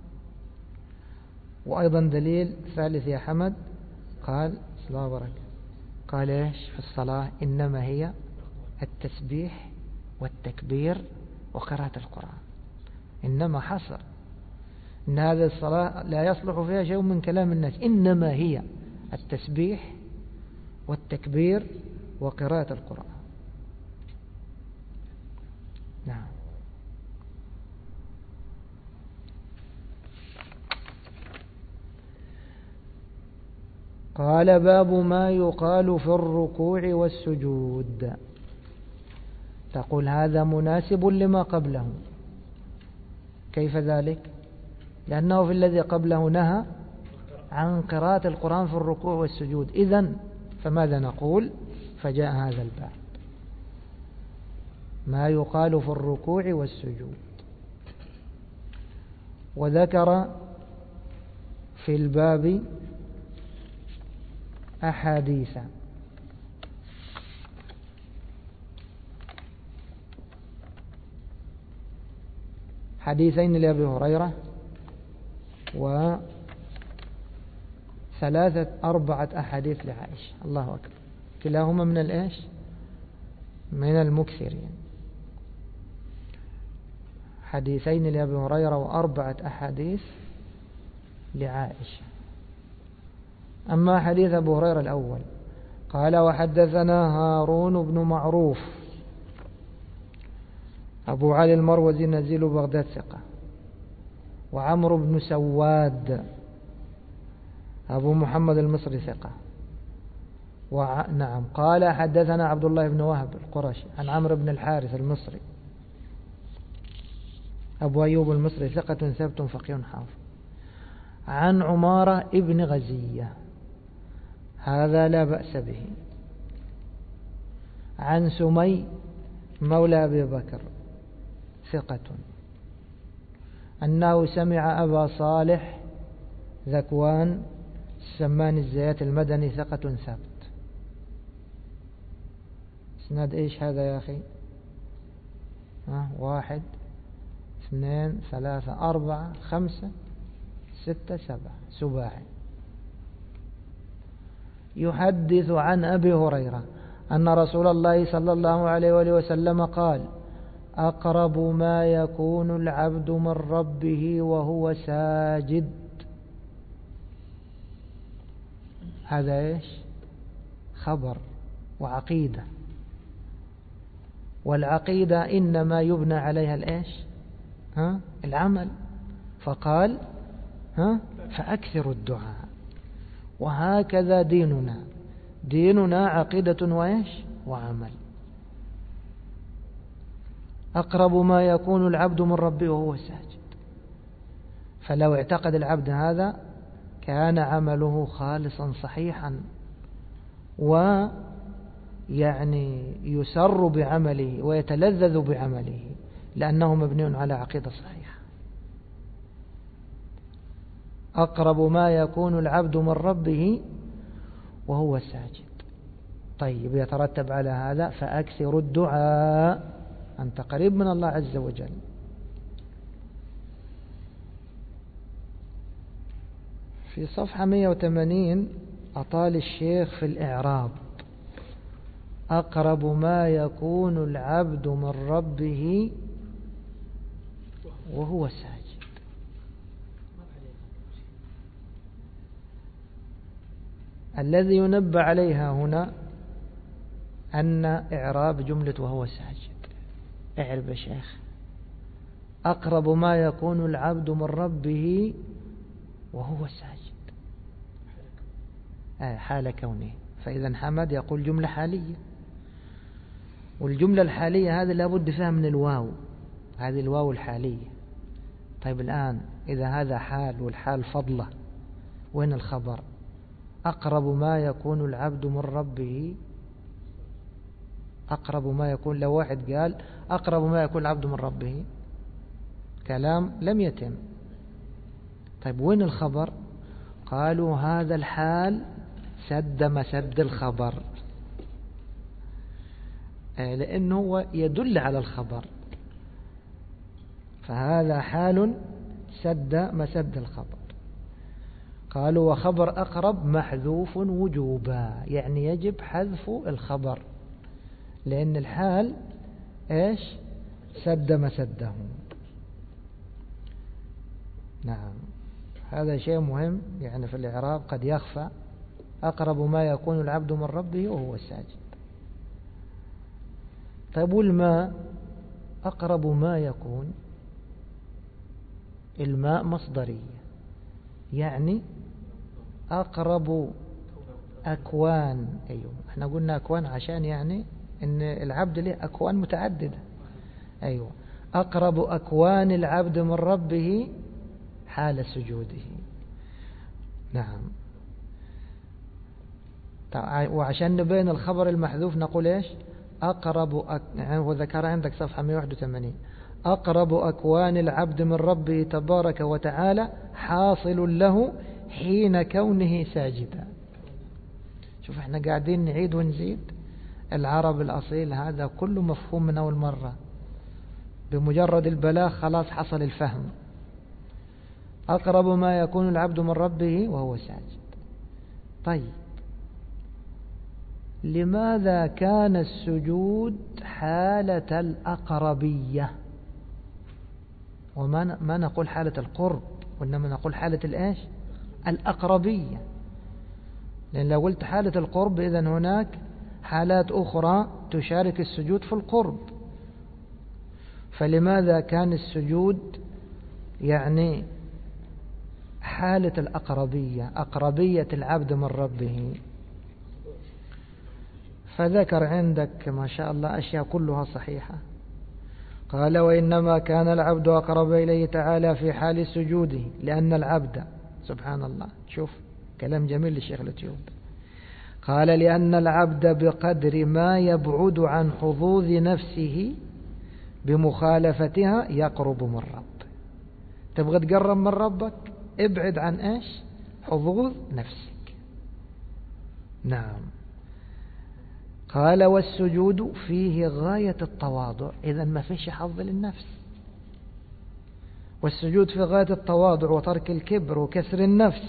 وأيضا دليل ثالث يا حمد، قال صلى الله عليه قال إيش في الصلاة؟ إنما هي التسبيح والتكبير وقراءة القرآن. إنما حصر إن هذه الصلاة لا يصلح فيها شيء من كلام الناس، إنما هي التسبيح والتكبير وقراءة القرآن. نعم. قال: باب ما يقال في الركوع والسجود. تقول هذا مناسب لما قبله. كيف ذلك؟ لأنه في الذي قبله نهى عن قراءة القرآن في الركوع والسجود، إذن فماذا نقول؟ فجاء هذا الباب ما يقال في الركوع والسجود. وذكر في الباب أحاديث. حديثين لأبي هريرة وثلاثة أربعة أحاديث لعائشة. الله أكبر، كلاهما من الإيش؟ من المكثرين. حديثين لأبي هريرة وأربعة أحاديث لعائشة. أما حديث أبو هريرة الأول قال: وحدثنا هارون بن معروف أبو علي المروزي نزيل بغداد ثقة، وعمرو بن سواد أبو محمد المصري ثقة. وع... نعم. قال: حدثنا عبد الله بن وهب القرشي عن عمرو بن الحارث المصري أبو أيوب المصري ثقة ثبت فقيه حافظ، عن عمارة ابن غزية هذا لا بأس به، عن سمي مولى أبي بكر ثقة أنه سمع أبا صالح ذكوان السمان الزيات المدني ثقة ثبت. اسناد ايش هذا يا أخي؟ ها واحد اثنين ثلاثة أربعة خمسة ستة سبعة، سباعي. يحدث عن أبي هريرة أن رسول الله صلى الله عليه وآله وسلم قال: أقرب ما يكون العبد من ربه وهو ساجد. هذا إيش؟ خبر وعقيدة، والعقيدة إنما يبنى عليها الإيش؟ ها؟ العمل. فقال: ها؟ فأكثر الدعاء. وهكذا ديننا، ديننا عقيدة وإيش؟ وعمل. أقرب ما يكون العبد من ربه وهو ساجد. فلو اعتقد العبد هذا كان عمله خالصا صحيحا، ويعني يسر بعمله ويتلذذ بعمله لأنه مبني على عقيدة صحيحة. أقرب ما يكون العبد من ربه وهو ساجد. طيب، يترتب على هذا فأكثر الدعاء، أنت قريب من الله عز وجل. في صفحة مئة وثمانين أطال الشيخ في الإعراب: أقرب ما يكون العبد من ربه وهو ساجد. الذي ينبه عليها هنا أن إعراب جملة وهو ساجد. اعرب يا شيخ: أقرب ما يكون العبد من ربه وهو ساجد، آه حال كونه. فإذا حمد يقول جملة حالية، والجملة الحالية هذه لابد فيها من الواو، هذه الواو الحالية. طيب الآن إذا هذا حال والحال فضلة، وين الخبر؟ أقرب ما يكون العبد من ربه. أقرب ما يكون، لو واحد قال أقرب ما يكون العبد من ربه، كلام لم يتم. طيب وين الخبر؟ قالوا هذا الحال سد مسد الخبر، لأنه هو يدل على الخبر، فهذا حال سد مسد الخبر. قالوا وخبر أقرب محذوف وجوبا، يعني يجب حذف الخبر لأن الحال إيش؟ سد مسده. نعم، هذا شيء مهم يعني في الإعراب قد يخفى. أقرب ما يكون العبد من ربه وهو الساجد. طيب والماء أقرب ما يكون، الماء مصدرية، يعني أقرب أكوان. أيوة، احنا قلنا أكوان عشان يعني إن العبد له أكوان متعددة. أيوة، أقرب أكوان العبد من ربه حال سجوده. نعم. وعشان نبين الخبر المحذوف نقول إيش؟ أقرب أك... يعني هو ذكر عندك صفحة مئة وواحد وثمانين: أقرب أكوان العبد من ربه تبارك وتعالى حاصل له حين كونه ساجدا. شوف احنا قاعدين نعيد ونزيد، العرب الأصيل هذا كله مفهوم من أول مرة. بمجرد البلاغ خلاص حصل الفهم. أقرب ما يكون العبد من ربه وهو ساجد. طيب لماذا كان السجود حالة الأقربية وما ما نقول حالة القرب، وإنما نقول حالة الإيش؟ الأقربية. لأن لو قلت حالة القرب إذن هناك حالات أخرى تشارك السجود في القرب. فلماذا كان السجود يعني حالة الأقربية، أقربية العبد من ربه؟ فذكر عندك ما شاء الله أشياء كلها صحيحة. قال وإنما كان العبد أقرب إليه تعالى في حال سجوده، لأن العبد سبحان الله، شوف كلام جميل للشيخ الأتيوب. قال لأن العبد بقدر ما يبعد عن حظوظ نفسه بمخالفتها يقرب من ربه. تبغى تقرب من ربك ابعد عن ايش؟ حظوظ نفسك. نعم. قال والسجود فيه غاية التواضع، إذا ما فيش حظ للنفس. والسجود في غاية التواضع وترك الكبر وكسر النفس.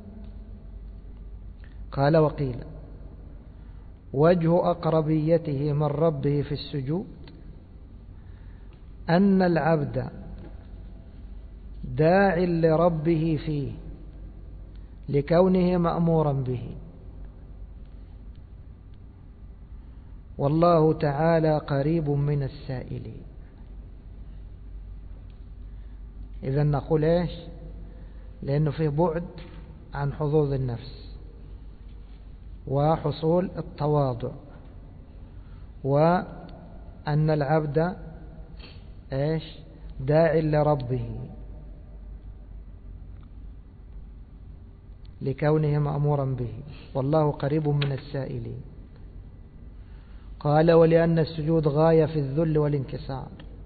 قال وقيل وجه أقربيته من ربه في السجود أن العبد داع لربه فيه لكونه مأمورا به، والله تعالى قريب من السائلين. إذا نقول إيش؟ لأنه فيه بعد عن حظوظ النفس وحصول التواضع، وأن العبد إيش؟ داع لربه لكونه مأمورا به، والله قريب من السائلين. قال ولأن السجود غاية في الذل والانكسار،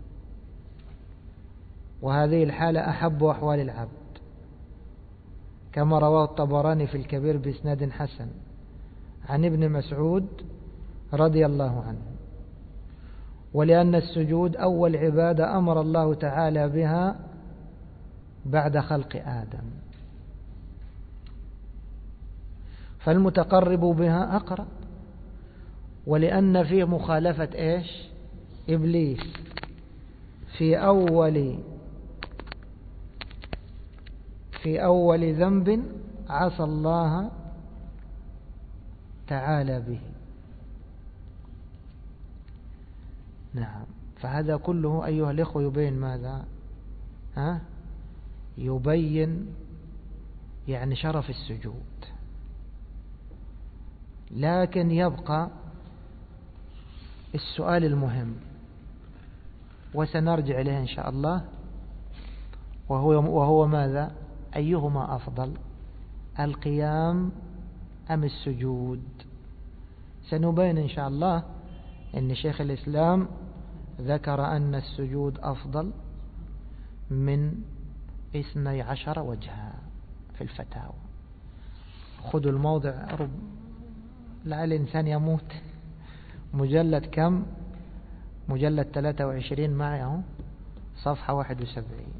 وهذه الحالة أحب أحوال العبد، كما رواه الطبراني في الكبير بإسناد حسن عن ابن مسعود رضي الله عنه. ولأن السجود أول عبادة أمر الله تعالى بها بعد خلق آدم، فالمتقرب بها أقرب. ولأن فيه مخالفة إيش؟ إبليس في أول في أول ذنب عصى الله تعالى به. نعم. فهذا كله أيها الإخوة يبين ماذا؟ ها؟ يبين يعني شرف السجود. لكن يبقى السؤال المهم وسنرجع إليه إن شاء الله، وهو, وهو ماذا؟ أيهما أفضل، القيام أم السجود؟ سنبين إن شاء الله أن شيخ الإسلام ذكر أن السجود أفضل من اثني عشر وجها في الفتاوى. خذوا الموضع، رب لعل الإنسان يموت. مجلد كم؟ مجلد ثلاثة وعشرين معه صفحة واحد وسبعين،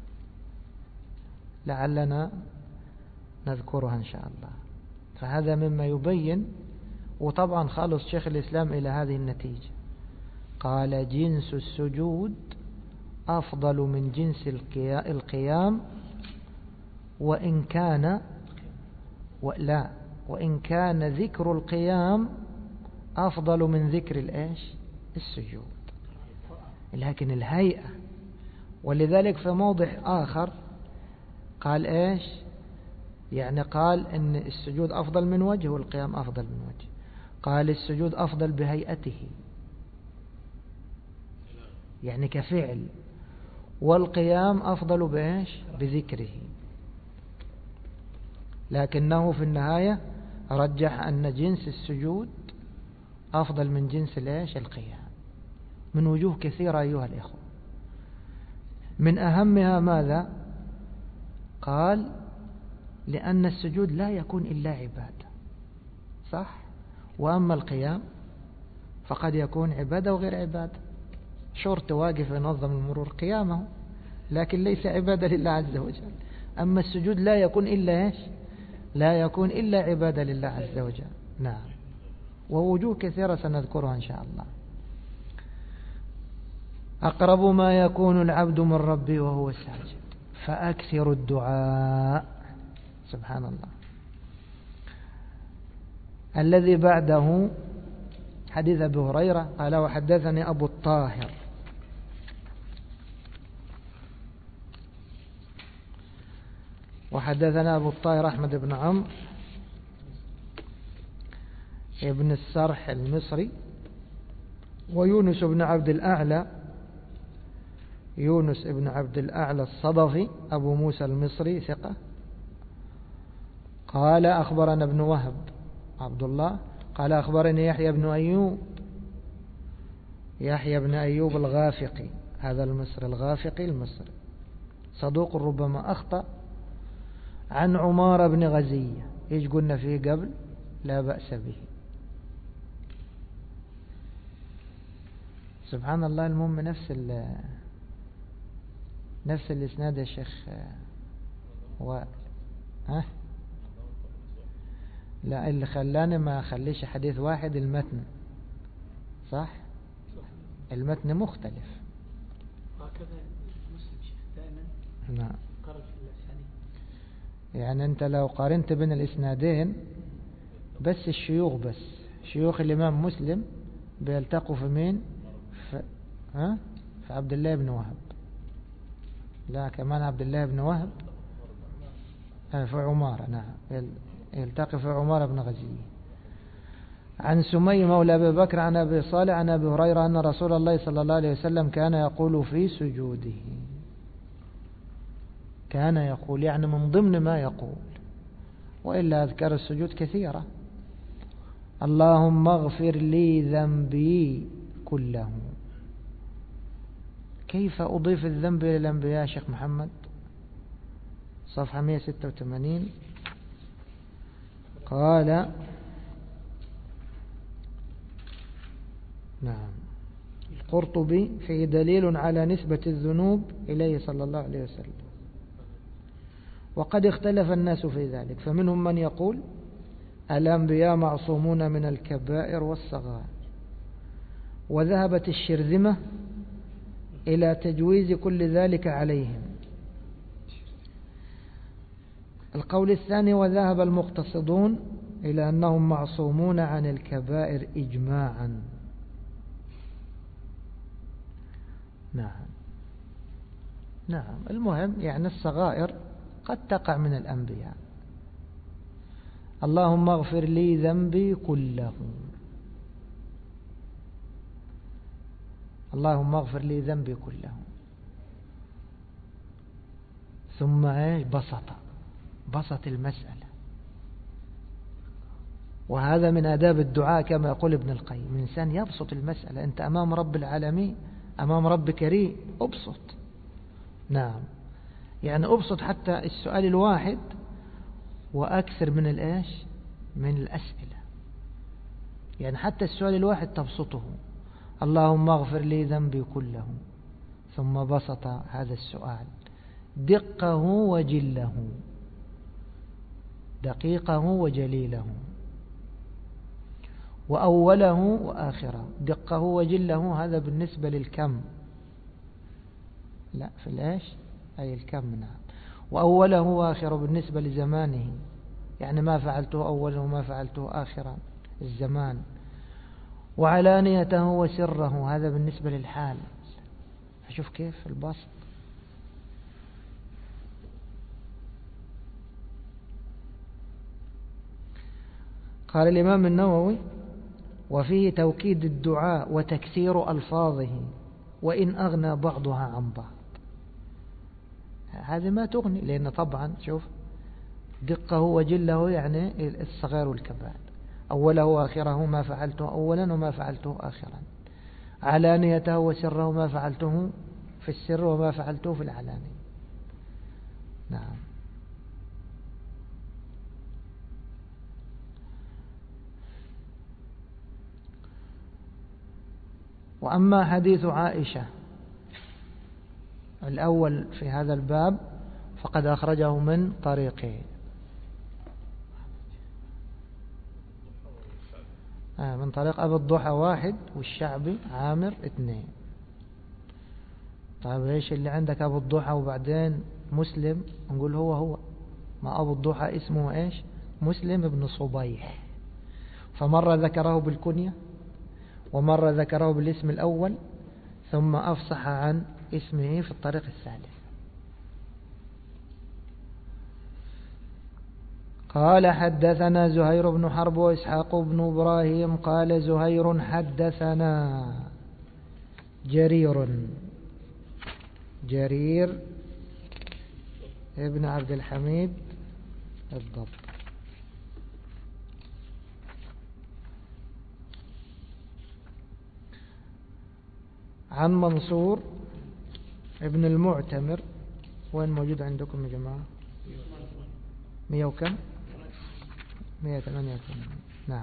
لعلنا نذكرها إن شاء الله. فهذا مما يبين. وطبعا خالص شيخ الإسلام إلى هذه النتيجة، قال جنس السجود أفضل من جنس القيام، وإن كان ولا وإن كان ذكر القيام أفضل من ذكر الإيش؟ السجود. لكن الهيئة. ولذلك في موضع آخر قال إيش؟ يعني قال إن السجود أفضل من وجه والقيام أفضل من وجه. قال السجود أفضل بهيئته يعني كفعل، والقيام أفضل بإيش؟ بذكره. لكنه في النهاية رجح أن جنس السجود أفضل من جنس الإيش؟ القيام، من وجوه كثيرة أيها الإخوة. من أهمها ماذا؟ قال لأن السجود لا يكون إلا عبادة، صح؟ وأما القيام فقد يكون عبادة وغير عبادة. شرطي واقف ينظم المرور قيامه، لكن ليس عبادة لله عز وجل. أما السجود لا يكون إلا إيش؟ لا يكون إلا عبادة لله عز وجل. نعم، ووجوه كثيرة سنذكرها إن شاء الله. أقرب ما يكون العبد من ربه وهو ساجد فأكثر الدعاء. سبحان الله. الذي بعده حديث أبي هريرة قال وحدثني أبو الطاهر وحدثنا أبو الطاهر أحمد بن عمرو ابن السرح المصري ويونس بن عبد الأعلى يونس بن عبد الأعلى الصدفي أبو موسى المصري ثقة. قال أخبرنا ابن وهب عبد الله قال أخبرني يحيى بن أيوب يحيى بن أيوب الغافقي، هذا المصري الغافقي المصري صدوق ربما أخطأ، عن عمار بن غزية، إيش قلنا فيه قبل؟ لا بأس به. سبحان الله. المهم نفس ال نفس الإسناد يا شيخ و... ها؟ لا، اللي خلاني ما خليش حديث واحد المتن صح؟ المتن مختلف.
هكذا مسلم شيخ دائما.
نعم.
قرر في الأسانيد.
يعني أنت لو قارنت بين الإسنادين بس الشيوخ بس شيوخ الإمام مسلم بيلتقوا في مين؟ في, ها؟ في عبد الله بن وهب. لا، كمان عبد الله بن وهب في عمارة. نعم، يلتقي في عمارة بن غزية. عن سمي مولى أبي بكر عن أبي صالح عن أبي هريرة أن رسول الله صلى الله عليه وسلم كان يقول في سجوده، كان يقول يعني من ضمن ما يقول، وإلا أذكار السجود كثيرة. اللهم اغفر لي ذنبي كله. كيف أضيف الذنب إلى الأنبياء شيخ محمد؟ صفحة مئة وستة وثمانين. قال نعم القرطبي فيه دليل على نسبة الذنوب إليه صلى الله عليه وسلم، وقد اختلف الناس في ذلك، فمنهم من يقول الأنبياء معصومون من الكبائر والصغائر، وذهبت الشرذمة إلى تجويز كل ذلك عليهم. القول الثاني وذهب المقتصدون إلى أنهم معصومون عن الكبائر إجماعا. نعم نعم المهم يعني الصغائر قد تقع من الأنبياء. اللهم اغفر لي ذنبي كله. اللهم اغفر لي ذنبي كله. ثم ايش؟ بسط بسط المسألة. وهذا من آداب الدعاء كما يقول ابن القيم، الإنسان يبسط المسألة. أنت أمام رب العالمين، أمام رب كريم، أبسط. نعم، يعني أبسط حتى السؤال الواحد وأكثر من الإيش؟ من الأسئلة. يعني حتى السؤال الواحد تبسطه، اللهم اغفر لي ذنبي كله، ثم بسط هذا السؤال دقه وجله، دقيقه وجليله، وأوله وآخره. دقه وجله هذا بالنسبة للكم، لا في الإيش؟ أي الكم. نعم. وأوله وآخره بالنسبة لزمانه، يعني ما فعلته أولا وما فعلته آخرا، الزمان. وعلانيته وسره، هذا بالنسبة للحال. شوف كيف البسط. قال الإمام النووي وفيه توكيد الدعاء وتكثير ألفاظه وإن أغنى بعضها عن بعض. هذه ما تغني، لأن طبعا شوف دقه وجله يعني الصغير والكبار. أوله وآخره ما فعلته أولا وما فعلته آخرا. علانيته وسره ما فعلته في السر وما فعلته في العلانية. نعم. وأما حديث عائشة الأول في هذا الباب فقد أخرجه من طريقه آه من طريق أبي الضحى واحد والشعبي عامر اثنين. طيب ليش اللي عندك أبو الضحى وبعدين مسلم؟ نقول هو هو، ما أبو الضحى اسمه إيش؟ مسلم بن صبيح، فمرة ذكره بالكنية ومرة ذكره بالاسم الأول ثم أفصح عن اسمه في الطريق الثالث. قال حدثنا زهير بن حرب وإسحاق بن إبراهيم قال زهير حدثنا جرير جرير ابن عبد الحميد الضب عن منصور ابن المعتمر. وين موجود عندكم يا جماعة؟ مية وكم؟ مية ثمانية وثمانين. نعم.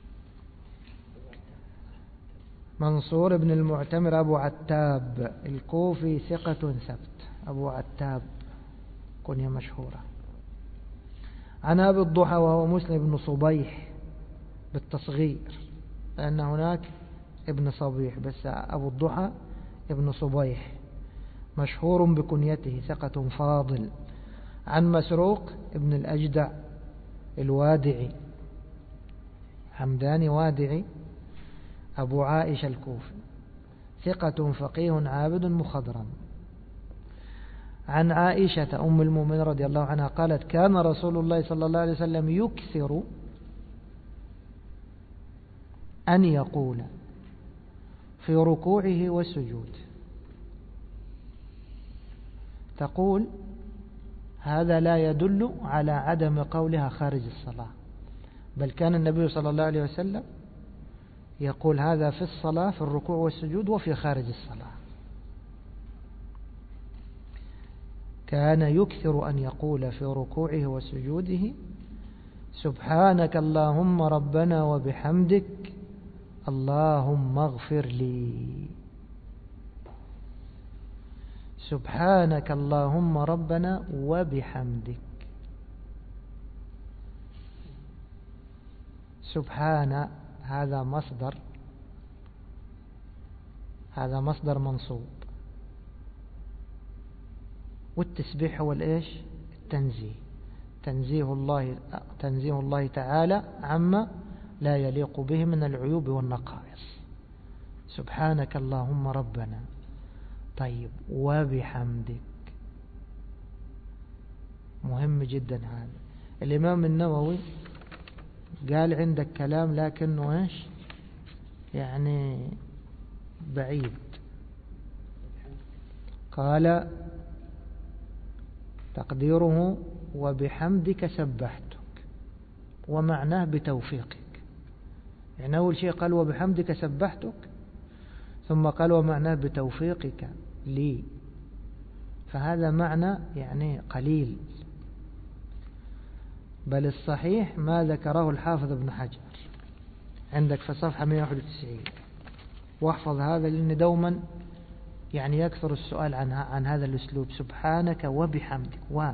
منصور ابن المعتمر أبو عتاب الكوفي ثقة ثبت، أبو عتاب كنية مشهورة. عن أبي الضحى وهو مسلم بن صبيح بالتصغير، لأن هناك ابن صبيح بس أبو الضحى ابن صبيح مشهور بكنيته ثقة فاضل. عن مسروق ابن الأجدع الوادعي حمداني وادعي أبو عائشة الكوفي ثقة فقيه عابد مخضرم. عن عائشة أم المؤمنين رضي الله عنها قالت كان رسول الله صلى الله عليه وسلم يكثر أن يقول في ركوعه والسجود، تقول هذا لا يدل على عدم قولها خارج الصلاة، بل كان النبي صلى الله عليه وسلم يقول هذا في الصلاة في الركوع والسجود وفي خارج الصلاة. كان يكثر أن يقول في ركوعه وسجوده سبحانك اللهم ربنا وبحمدك اللهم اغفر لي، سبحانك اللهم ربنا وبحمدك. سبحان هذا مصدر، هذا مصدر منصوب، والتسبيح هو الإيش؟ التنزيه، تنزيه الله تنزيه الله تعالى عما لا يليق به من العيوب والنقائص. سبحانك اللهم ربنا. طيب وبحمدك مهم جدا هذا. الإمام النووي قال عندك كلام لكنه إيش يعني بعيد. قال تقديره وبحمدك سبحتك، ومعناه بتوفيقك. يعني أول شيء قال وبحمدك سبحتك، ثم قال ومعناه بتوفيقك لي، فهذا معنى يعني قليل. بل الصحيح ما ذكره الحافظ ابن حجر عندك في صفحة مئة وواحد وتسعين، واحفظ هذا لأن دوما يعني يكثر السؤال عن عن هذا الأسلوب سبحانك وبحمدك. و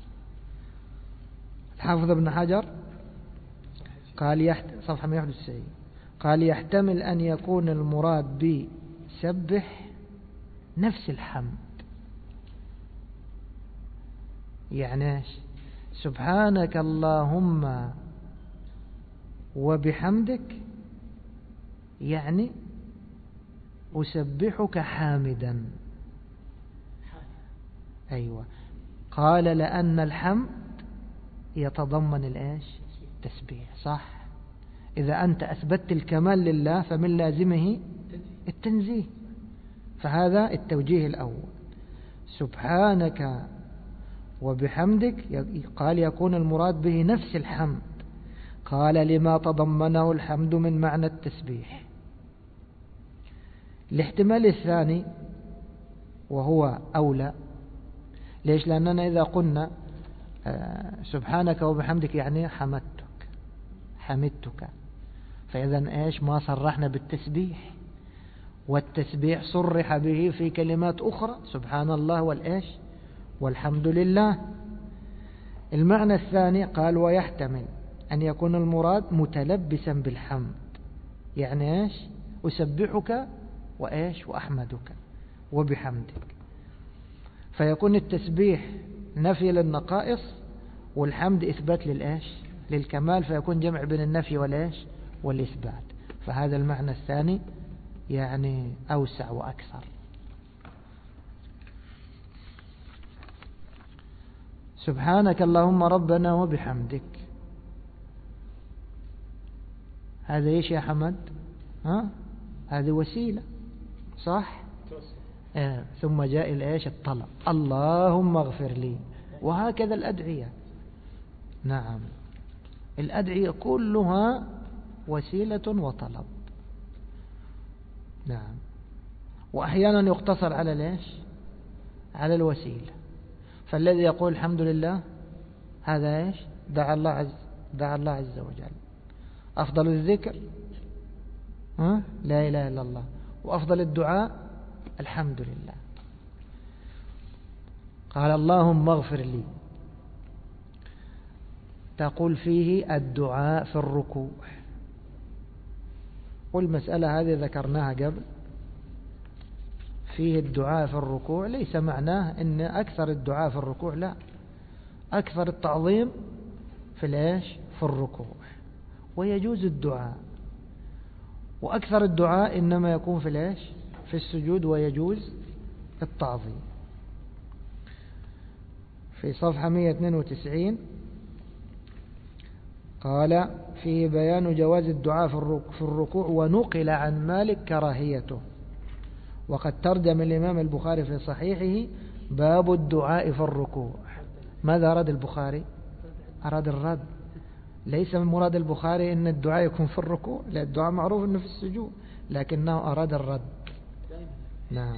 الحافظ ابن حجر قال يحت... صفحة مئة وواحد وتسعين قال يحتمل أن يكون المراد بسبح نفس الحمد، يعني سبحانك اللهم وبحمدك يعني أسبحك حامدا. أيوة. قال لأن الحمد يتضمن الإيش؟ التسبيح. صح. إذا أنت أثبتت الكمال لله فمن لازمه التنزيه، فهذا التوجيه الأول. سبحانك وبحمدك قال يكون المراد به نفس الحمد، قال لما تضمنه الحمد من معنى التسبيح. الاحتمال الثاني وهو أولى، ليش؟ لأننا إذا قلنا سبحانك وبحمدك يعني حمدتك حمدتك، فإذا إيش ما صرحنا بالتسبيح، والتسبيح صرح به في كلمات أخرى، سبحان الله والإيش والحمد لله. المعنى الثاني قال ويحتمل أن يكون المراد متلبسا بالحمد، يعني إيش أسبحك وإيش وأحمدك وبحمدك، فيكون التسبيح نفي للنقائص والحمد إثبات للإيش للكمال، فيكون جمع بين النفي والإيش والإثبات. فهذا المعنى الثاني يعني أوسع وأكثر. سبحانك اللهم ربنا وبحمدك، هذا إيش يا حمد؟ ها؟ هذه وسيلة صح؟ آه. ثم جاء الإيش الطلب، اللهم اغفر لي، وهكذا الأدعية. نعم، الأدعية كلها وسيلة وطلب. نعم، وأحيانا يقتصر على الإيش على الوسيلة، فالذي يقول الحمد لله هذا إيش دعا الله عز دعا الله عز وجل. أفضل الذكر ها؟ لا إله إلا الله، وأفضل الدعاء الحمد لله. قال اللهم اغفر لي، تقول فيه الدعاء في الركوع، والمسألة هذه ذكرناها قبل. فيه الدعاء في الركوع ليس معناه أن أكثر الدعاء في الركوع، لا، أكثر التعظيم في الإيش في الركوع، ويجوز الدعاء، وأكثر الدعاء إنما يكون في الإيش في السجود، ويجوز التعظيم. في صفحة مئة واثنين وتسعين قال فيه بيان جواز الدعاء في الركوع، ونقل عن مالك كراهيته، وقد ترجم الإمام البخاري في صحيحه باب الدعاء في الركوع. ماذا أراد البخاري؟ أراد الرد، ليس من مراد البخاري أن الدعاء يكون في الركوع، لا، الدعاء معروف أنه في السجود، لكنه أراد الرد. نعم.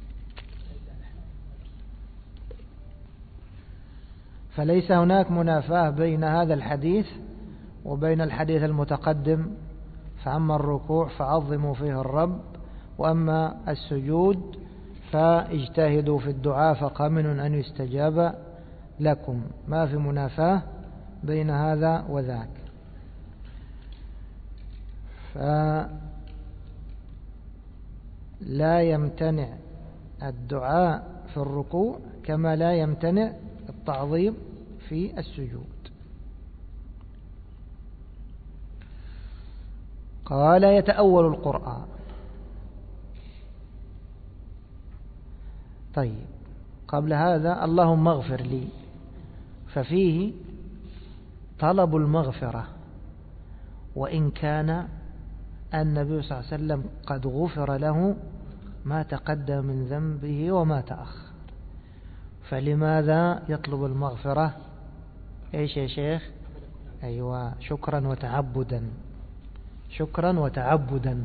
فليس هناك منافاة بين هذا الحديث وبين الحديث المتقدم، فأما الركوع فعظموا فيه الرب، وأما السجود فاجتهدوا في الدعاء فقامن أن يستجاب لكم. ما في منافاة بين هذا وذاك. فلا يمتنع الدعاء في الركوع كما لا يمتنع التعظيم في السجود. قال يتأول القرآن. طيب، قبل هذا اللهم اغفر لي، ففيه طلب المغفرة، وإن كان النبي صلى الله عليه وسلم قد غفر له ما تقدم من ذنبه وما تأخر، فلماذا يطلب المغفرة؟ ايش يا شيخ؟ ايوه، شكرا وتعبدا، شكرا وتعبدا.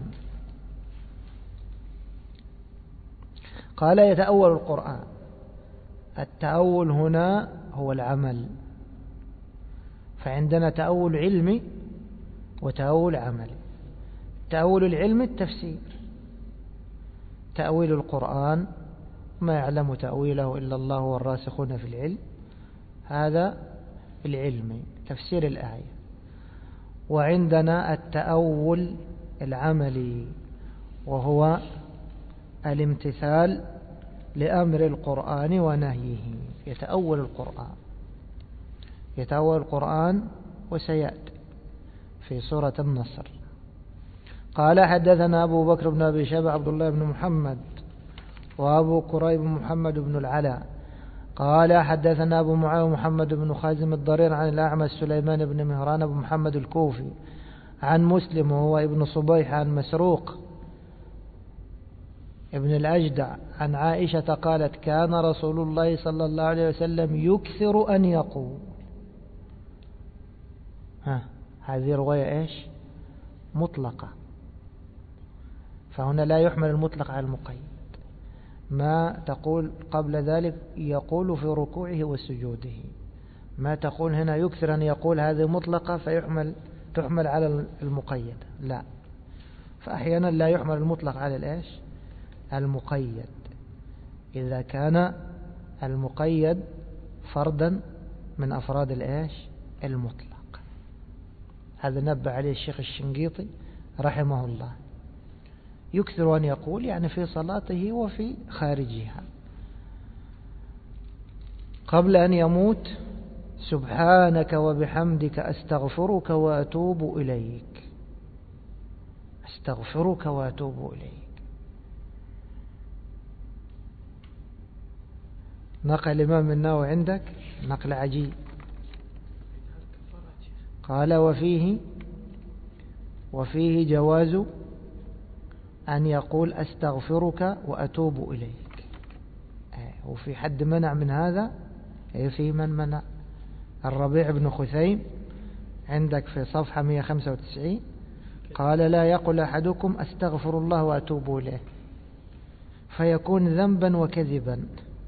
قال يتأول القرآن. التأول هنا هو العمل، فعندنا تأول علمي وتأول عملي. تأول العلم التفسير، تأويل القرآن ما يعلم تأويله إلا الله والراسخون في العلم، هذا العلمي تفسير الآية. وعندنا التأول العملي، وهو الامتثال لأمر القرآن ونهيه. يتأول القرآن، يتأول القرآن وسيأتي في سورة النصر. قال حدثنا أبو بكر بن أبي شيبة عبد الله بن محمد، وأبو كريب محمد بن العلاء قال حدثنا أبو معاوية محمد بن خازم الضرير عن الأعمش سليمان بن مهران بن محمد الكوفي عن مسلم وهو ابن صبيح عن مسروق ابن الأجدع عن عائشة قالت كان رسول الله صلى الله عليه وسلم يكثر أن يقول. ها، هذه رواية إيش؟ مطلقة، فهنا لا يحمل المطلق على المقيد. ما تقول قبل ذلك يقول في ركوعه وسجوده، ما تقول هنا يكثر أن يقول هذه مطلقة فيحمل تحمل على المقيد، لا. فأحيانا لا يحمل المطلق على الإيش المقيد، إذا كان المقيد فردا من أفراد الإيش المطلق. هذا نبه عليه الشيخ الشنقيطي رحمه الله، يكثر أن يقول يعني في صلاته وفي خارجها قبل أن يموت: سبحانك وبحمدك أستغفرك وأتوب إليك، أستغفرك وأتوب إليك. نقل الإمام النووي عندك نقل عجيب، قال: وفيه وفيه جواز أن يقول أستغفرك وأتوب إليك. وفي حد منع من هذا؟ في من منع؟ الربيع بن خثيم عندك في صفحة مئة وخمسة وتسعين قال: لا يقول أحدكم أستغفر الله وأتوب إليه فيكون ذنبا وكذبا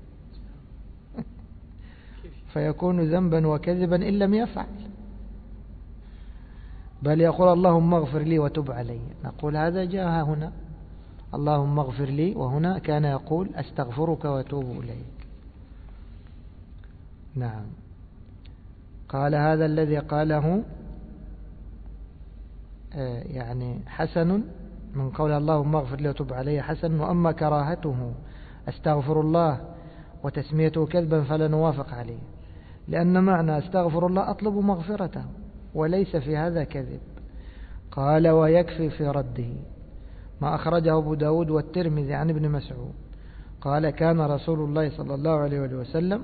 فيكون ذنبا وكذبا إن لم يفعل، بل يقول: اللهم اغفر لي وتب علي. نقول هذا جاء هنا اللهم اغفر لي، وهنا كان يقول أستغفرك وأتوب إليك. نعم. قال: هذا الذي قاله يعني حسن من قول اللهم اغفر لي وتب علي حسن، وأما كراهته أستغفر الله وتسميته كذبا فلا نوافق عليه، لأن معنى أستغفر الله أطلب مغفرته وليس في هذا كذب. قال: ويكفي في رده ما أخرجه أبو داود والترمذي عن ابن مسعود قال: كان رسول الله صلى الله عليه وسلم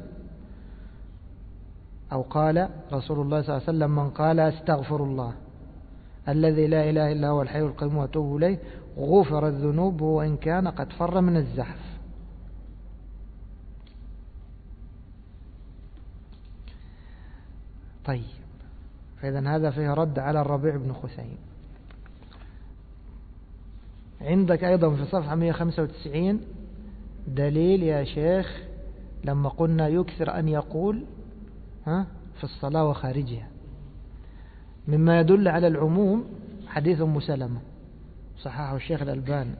أو قال رسول الله صلى الله عليه وسلم: من قال أستغفر الله الذي لا إله إلا هو الحي القيوم وأتوب إليه غفرت ذنوبه وإن كان قد فر من الزحف. طيب، فإذا هذا فيه رد على الربيع بن خثيم. عندك أيضا في صفحة مئة وخمسة وتسعين دليل يا شيخ لما قلنا يكثر أن يقول ها في الصلاة وخارجها، مما يدل على العموم حديث أم سلمة صححه الشيخ الألباني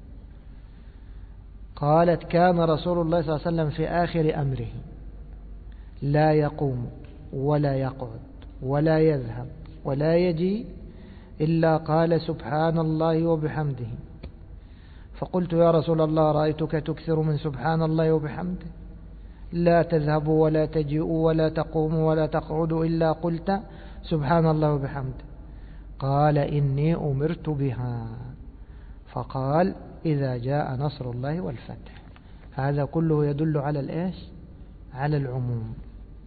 قالت: كان رسول الله صلى الله عليه وسلم في آخر أمره لا يقوم ولا يقعد ولا يذهب ولا يجي إلا قال سبحان الله وبحمده. فقلت: يا رسول الله رأيتك تكثر من سبحان الله وبحمده، لا تذهب ولا تجيء ولا تقوم ولا تقعد إلا قلت سبحان الله وبحمده. قال: إني أمرت بها. فقال: إذا جاء نصر الله والفتح. هذا كله يدل على الإيش؟ على العموم.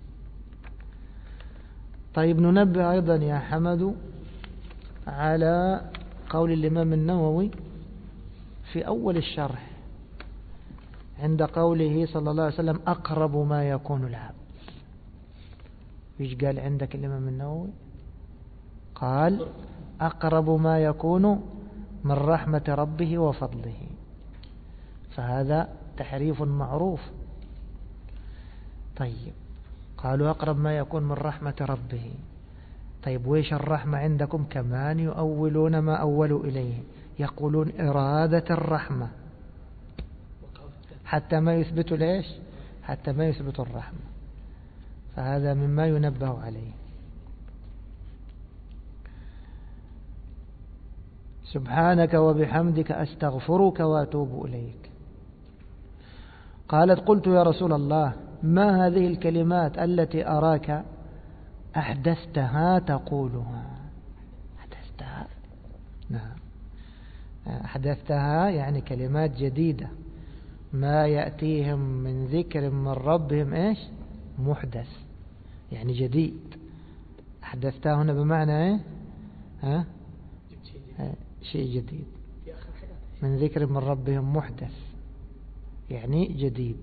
طيب، ننبه أيضا يا حمد على قول الإمام النووي في أول الشرح عند قوله صلى الله عليه وسلم: أقرب ما يكون العبد. إيش قال عندك الإمام النووي؟ قال: أقرب ما يكون من رحمة ربه وفضله. فهذا تحريف معروف. طيب، قالوا أقرب ما يكون من رحمة ربه. طيب، ويش الرحمة عندكم؟ كمان يؤولون ما أولوا إليه، يقولون إرادة الرحمة حتى ما يثبتوا ليش؟ حتى ما يثبتوا الرحمة. فهذا مما ينبه عليه. سبحانك وبحمدك أستغفرك وأتوب إليك. قالت: قلت يا رسول الله ما هذه الكلمات التي أراك أحدثتها تقولها؟ أحدثتها؟ نعم، أحدثتها يعني كلمات جديدة ما يأتيهم من ذكر من ربهم إيش؟ محدث، يعني جديد. أحدثتها هنا بمعنى إيه؟ ها؟ شيء جديد من ذكر من ربهم محدث، يعني جديد.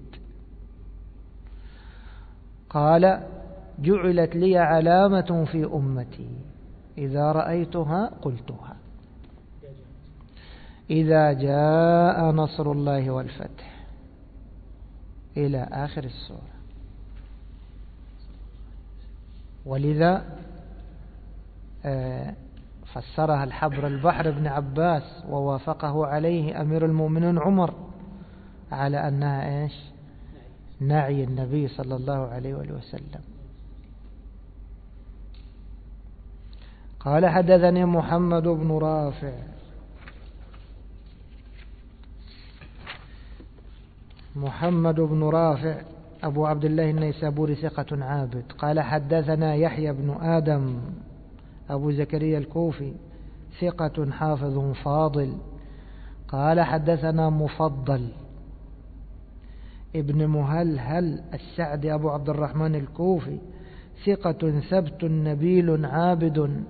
قال: جعلت لي علامة في أمتي إذا رأيتها قلتها إذا جاء نصر الله والفتح، إلى آخر السورة. ولذا فسرها الحبر البحر بن عباس ووافقه عليه أمير المؤمنين عمر على أنها إيش؟ نعي النبي صلى الله عليه وآله وسلم. قال حدثني محمد بن رافع محمد بن رافع أبو عبد الله النيسابوري ثقة عابد. قال حدثنا يحيى بن آدم أبو زكريا الكوفي ثقة حافظ فاضل. قال حدثنا مفضل ابن مهلهل السعدي أبو عبد الرحمن الكوفي ثقة ثبت نبيل عابد.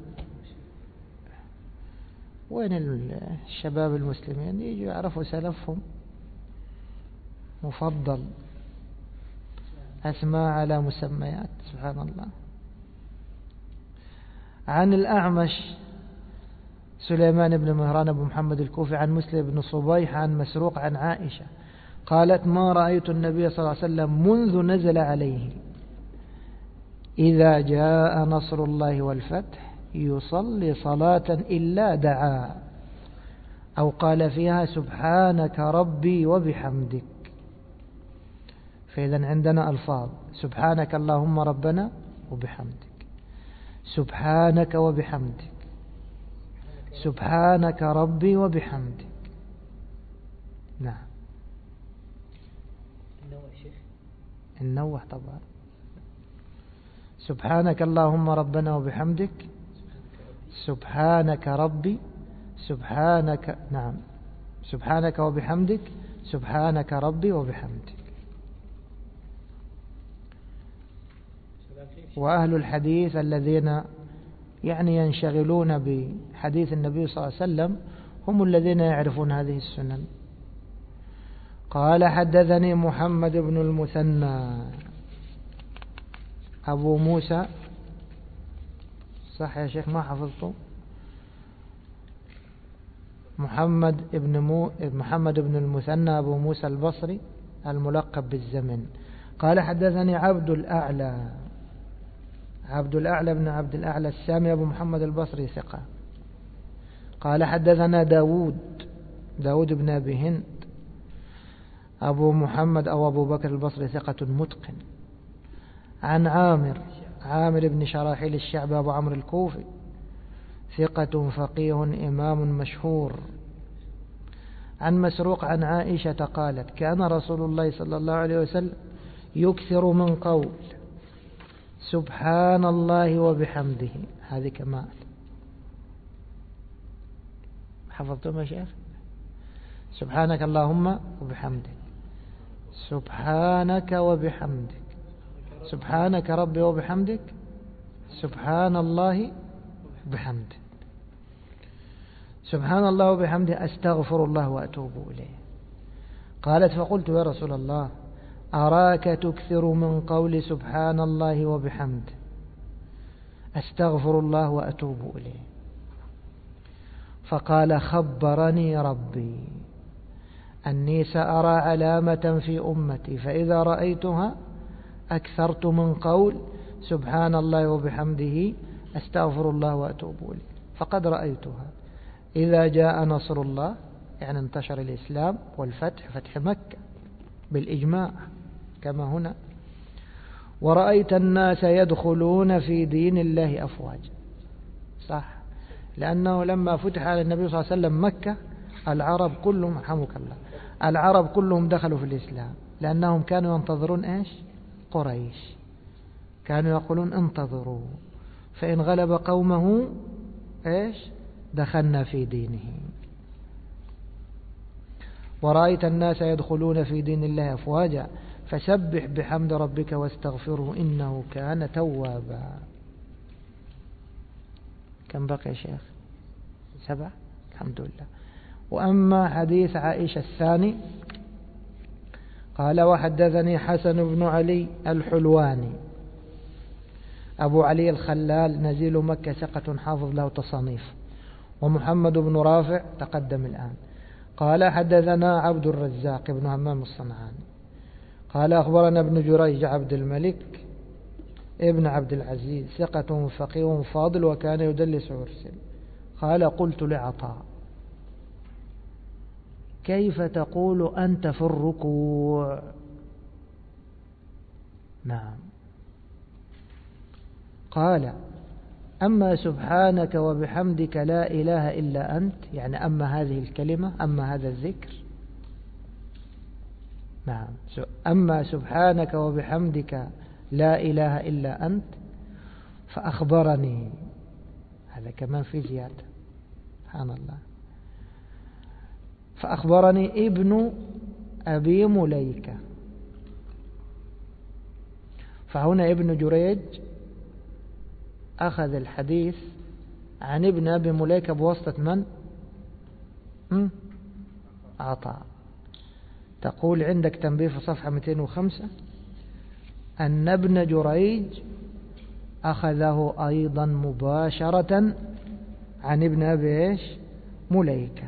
وين الشباب المسلمين يجوا يعرفوا سلفهم؟ مفضل أسماء على مسميات، سبحان الله. عن الأعمش سليمان بن مهران أبو محمد الكوفي عن مسلم بن صبيح عن مسروق عن عائشة قالت ما رأيت النبي صلى الله عليه وسلم منذ نزل عليه إذا جاء نصر الله والفتح يصلي صلاة إلا دعا، أو قال فيها سبحانك ربي وبحمدك. فإذا عندنا ألفاظ: سبحانك اللهم ربنا وبحمدك، سبحانك وبحمدك، سبحانك ربي وبحمدك. نعم النوح طبعا. سبحانك اللهم ربنا وبحمدك، سبحانك ربي، سبحانك نعم سبحانك وبحمدك، سبحانك ربي وبحمدك. وأهل الحديث الذين يعني ينشغلون بحديث النبي صلى الله عليه وسلم هم الذين يعرفون هذه السنن. قال حدثني محمد بن المثنى أبو موسى، صح يا شيخ ما حفظته؟ محمد بن مو محمد بن المثنى أبو موسى البصري الملقب بالزمن. قال حدثني عبد الأعلى عبد الأعلى بن عبد الأعلى السامي أبو محمد البصري ثقة. قال حدثنا داود داود بن أبي هند أبو محمد أو أبو بكر البصري ثقة متقن. عن عامر عامر بن شراحيل الشعبي أبو عمرو الكوفي ثقة فقيه إمام مشهور. عن مسروق عن عائشة قالت كان رسول الله صلى الله عليه وسلم يكثر من قول سبحان الله وبحمده. هذه كمال. حفظتم يا شيخ؟ سبحانك اللهم وبحمدك، سبحانك وبحمدك، سبحانك ربي وبحمدك، سبحان الله بحمده، سبحان الله وبحمده، أستغفر الله وأتوب إليه. قالت فقلت يا رسول الله أراك تكثر من قول سبحان الله وبحمده، أستغفر الله وأتوب إليه. فقال خبرني ربي أني سأرى علامة في أمتي فإذا رأيتها أكثرت من قول سبحان الله وبحمده أستغفر الله وأتوب إليه، فقد رأيتها إذا جاء نصر الله يعني انتشر الإسلام والفتح، فتح مكة بالإجماع كما هنا، ورأيت الناس يدخلون في دين الله أفواجا. صح، لأنه لما فتح على النبي صلى الله عليه وسلم مكة العرب كلهم رحمك الله العرب كلهم دخلوا في الإسلام، لأنهم كانوا ينتظرون إيش؟ قريش، كانوا يقولون انتظروا فإن غلب قومه إيش؟ دخلنا في دينه. ورأيت الناس يدخلون في دين الله أفواجا فسبح بحمد ربك واستغفره إنه كان توابا. كم بقي يا شيخ؟ سبع، الحمد لله. وأما حديث عائشة الثاني قال وحدثني حسن بن علي الحلواني أبو علي الخلال نزيل مكة ثقة حافظ له تصانيف، ومحمد بن رافع تقدم الآن. قال حدثنا عبد الرزاق بن همام الصنعاني قال أخبرنا ابن جريج عبد الملك ابن عبد العزيز ثقة فقيه فاضل وكان يدلس ويرسل. قال قلت لعطاء كيف تقول أنت في الركوع؟ نعم. قال أما سبحانك وبحمدك لا إله إلا أنت، يعني أما هذه الكلمة، أما هذا الذكر. نعم. أما سبحانك وبحمدك لا إله إلا أنت فأخبرني، هذا كمان في زيادة، سبحان الله. فأخبرني ابن أبي مليكة. فهنا ابن جريج أخذ الحديث عن ابن أبي مليكة بواسطة من؟ م? عطاء. تقول عندك تنبيه في صفحة مئتين وخمسة أن ابن جريج أخذه أيضا مباشرة عن ابن أبي إيش؟ مليكة.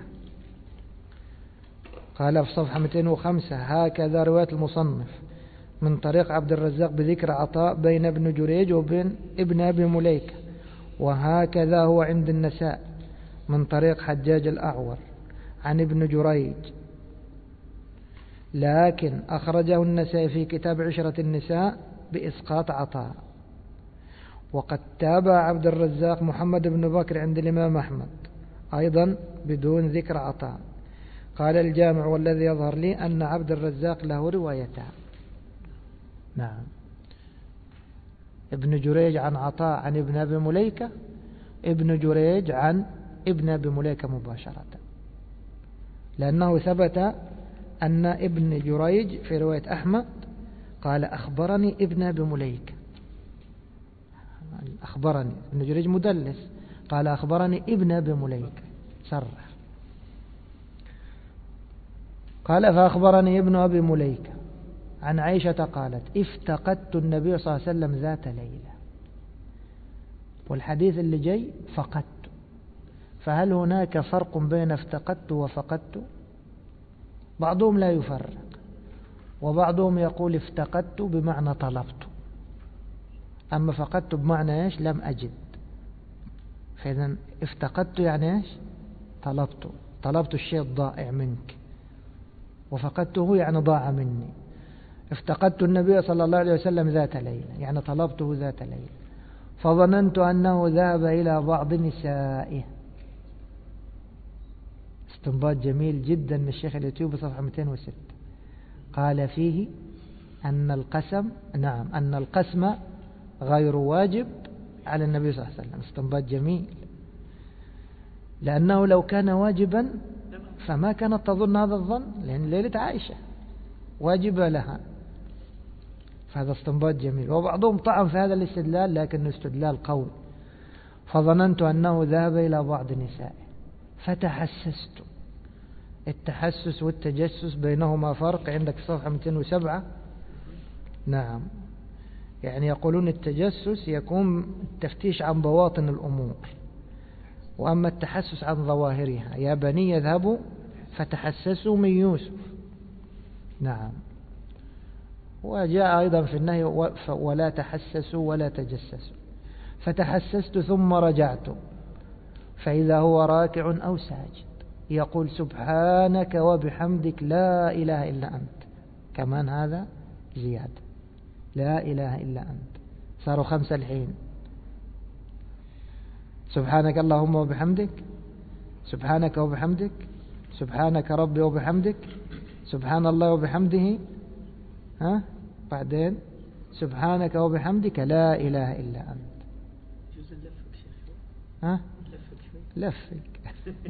قال في صفحة مئتين وخمسة هكذا رواية المصنف من طريق عبد الرزاق بذكر عطاء بين ابن جريج وبين ابن أبي مليكة، وهكذا هو عند النساء من طريق حجاج الأعور عن ابن جريج، لكن أخرجه النسائي في كتاب عشرة النساء بإسقاط عطاء. وقد تابع عبد الرزاق محمد بن بكر عند الإمام أحمد أيضا بدون ذكر عطاء. قال الجامع والذي يظهر لي أن عبد الرزاق له روايتان. نعم. ابن جريج عن عطاء عن ابن أبي مليكة، ابن جريج عن ابن أبي مليكة مباشرة، لأنه ثبت أن ابن جريج في رواية أحمد قال أخبرني ابن أبي مليكة، أخبرني ابن جريج مدلس، قال أخبرني ابن أبي مليكة صرح. قال فأخبرني ابن أبي مليكة عن عائشة قالت افتقدت النبي صلى الله عليه وسلم ذات ليلة، والحديث اللي جاي فقدت. فهل هناك فرق بين افتقدت وفقدت؟ بعضهم لا يفرق، وبعضهم يقول افتقدت بمعنى طلبت، أما فقدت بمعنى إيش؟ لم أجد. فإذا افتقدت يعني إيش؟ طلبت، طلبت الشيء الضائع منك، وفقدته يعني ضاع مني. افتقدت النبي صلى الله عليه وسلم ذات ليلة يعني طلبته ذات ليلة، فظننت أنه ذهب إلى بعض نسائه. استنباط جميل جدا من الشيخ اليوتيوب صفحة مئتين وستة. قال فيه أن القسم نعم أن القسم غير واجب على النبي صلى الله عليه وسلم. استنباط جميل، لأنه لو كان واجبا فما كانت تظن هذا الظن، لأن ليلة عائشة واجبة لها. فهذا استنباط جميل. وبعضهم طعن في هذا الاستدلال لكنه استدلال قوي. فظننت أنه ذهب إلى بعض نسائه فتحسست. التحسس والتجسس بينهما فرق، عندك في صفحة مئتين وسبعة. نعم، يعني يقولون التجسس يكون التفتيش عن بواطن الأمور، وأما التحسس عن ظواهرها. يا بني يذهبوا فتحسسوا من يوسف. نعم. وجاء أيضا في النهي ولا تحسسوا ولا تجسسوا. فتحسست ثم رجعت فإذا هو راكع أو ساجد يقول سبحانك وبحمدك لا إله إلا أنت. كمان هذا زيادة، لا إله إلا أنت. صاروا خمسة الحين. سبحانك اللهم وبحمدك، سبحانك وبحمدك، سبحانك ربي وبحمدك، سبحان الله وبحمده، ها بعدين سبحانك وبحمدك لا إله إلا أنت. ها لفك.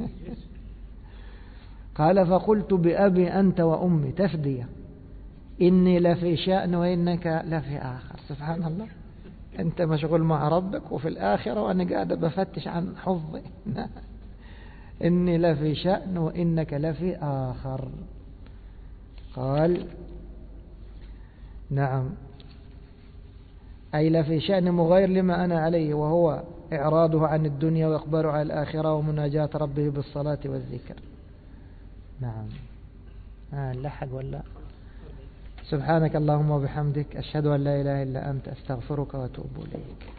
قال فقلت بأبي أنت وأمي تفدية إني لفي شأن وإنك لفي آخر. سبحان الله، أنت مشغول مع ربك وفي الآخرة وأنا قاعد بفتش عن حظي. إني لفي شأن وإنك لفي آخر. قال نعم، أي لفي شأن مغير لما أنا عليه، وهو إعراضه عن الدنيا وإقباله على الآخرة ومناجاة ربه بالصلاة والذكر. نعم. آه لحق ولا؟ سبحانك اللهم وبحمدك أشهد أن لا إله إلا أنت أستغفرك وأتوب إليك.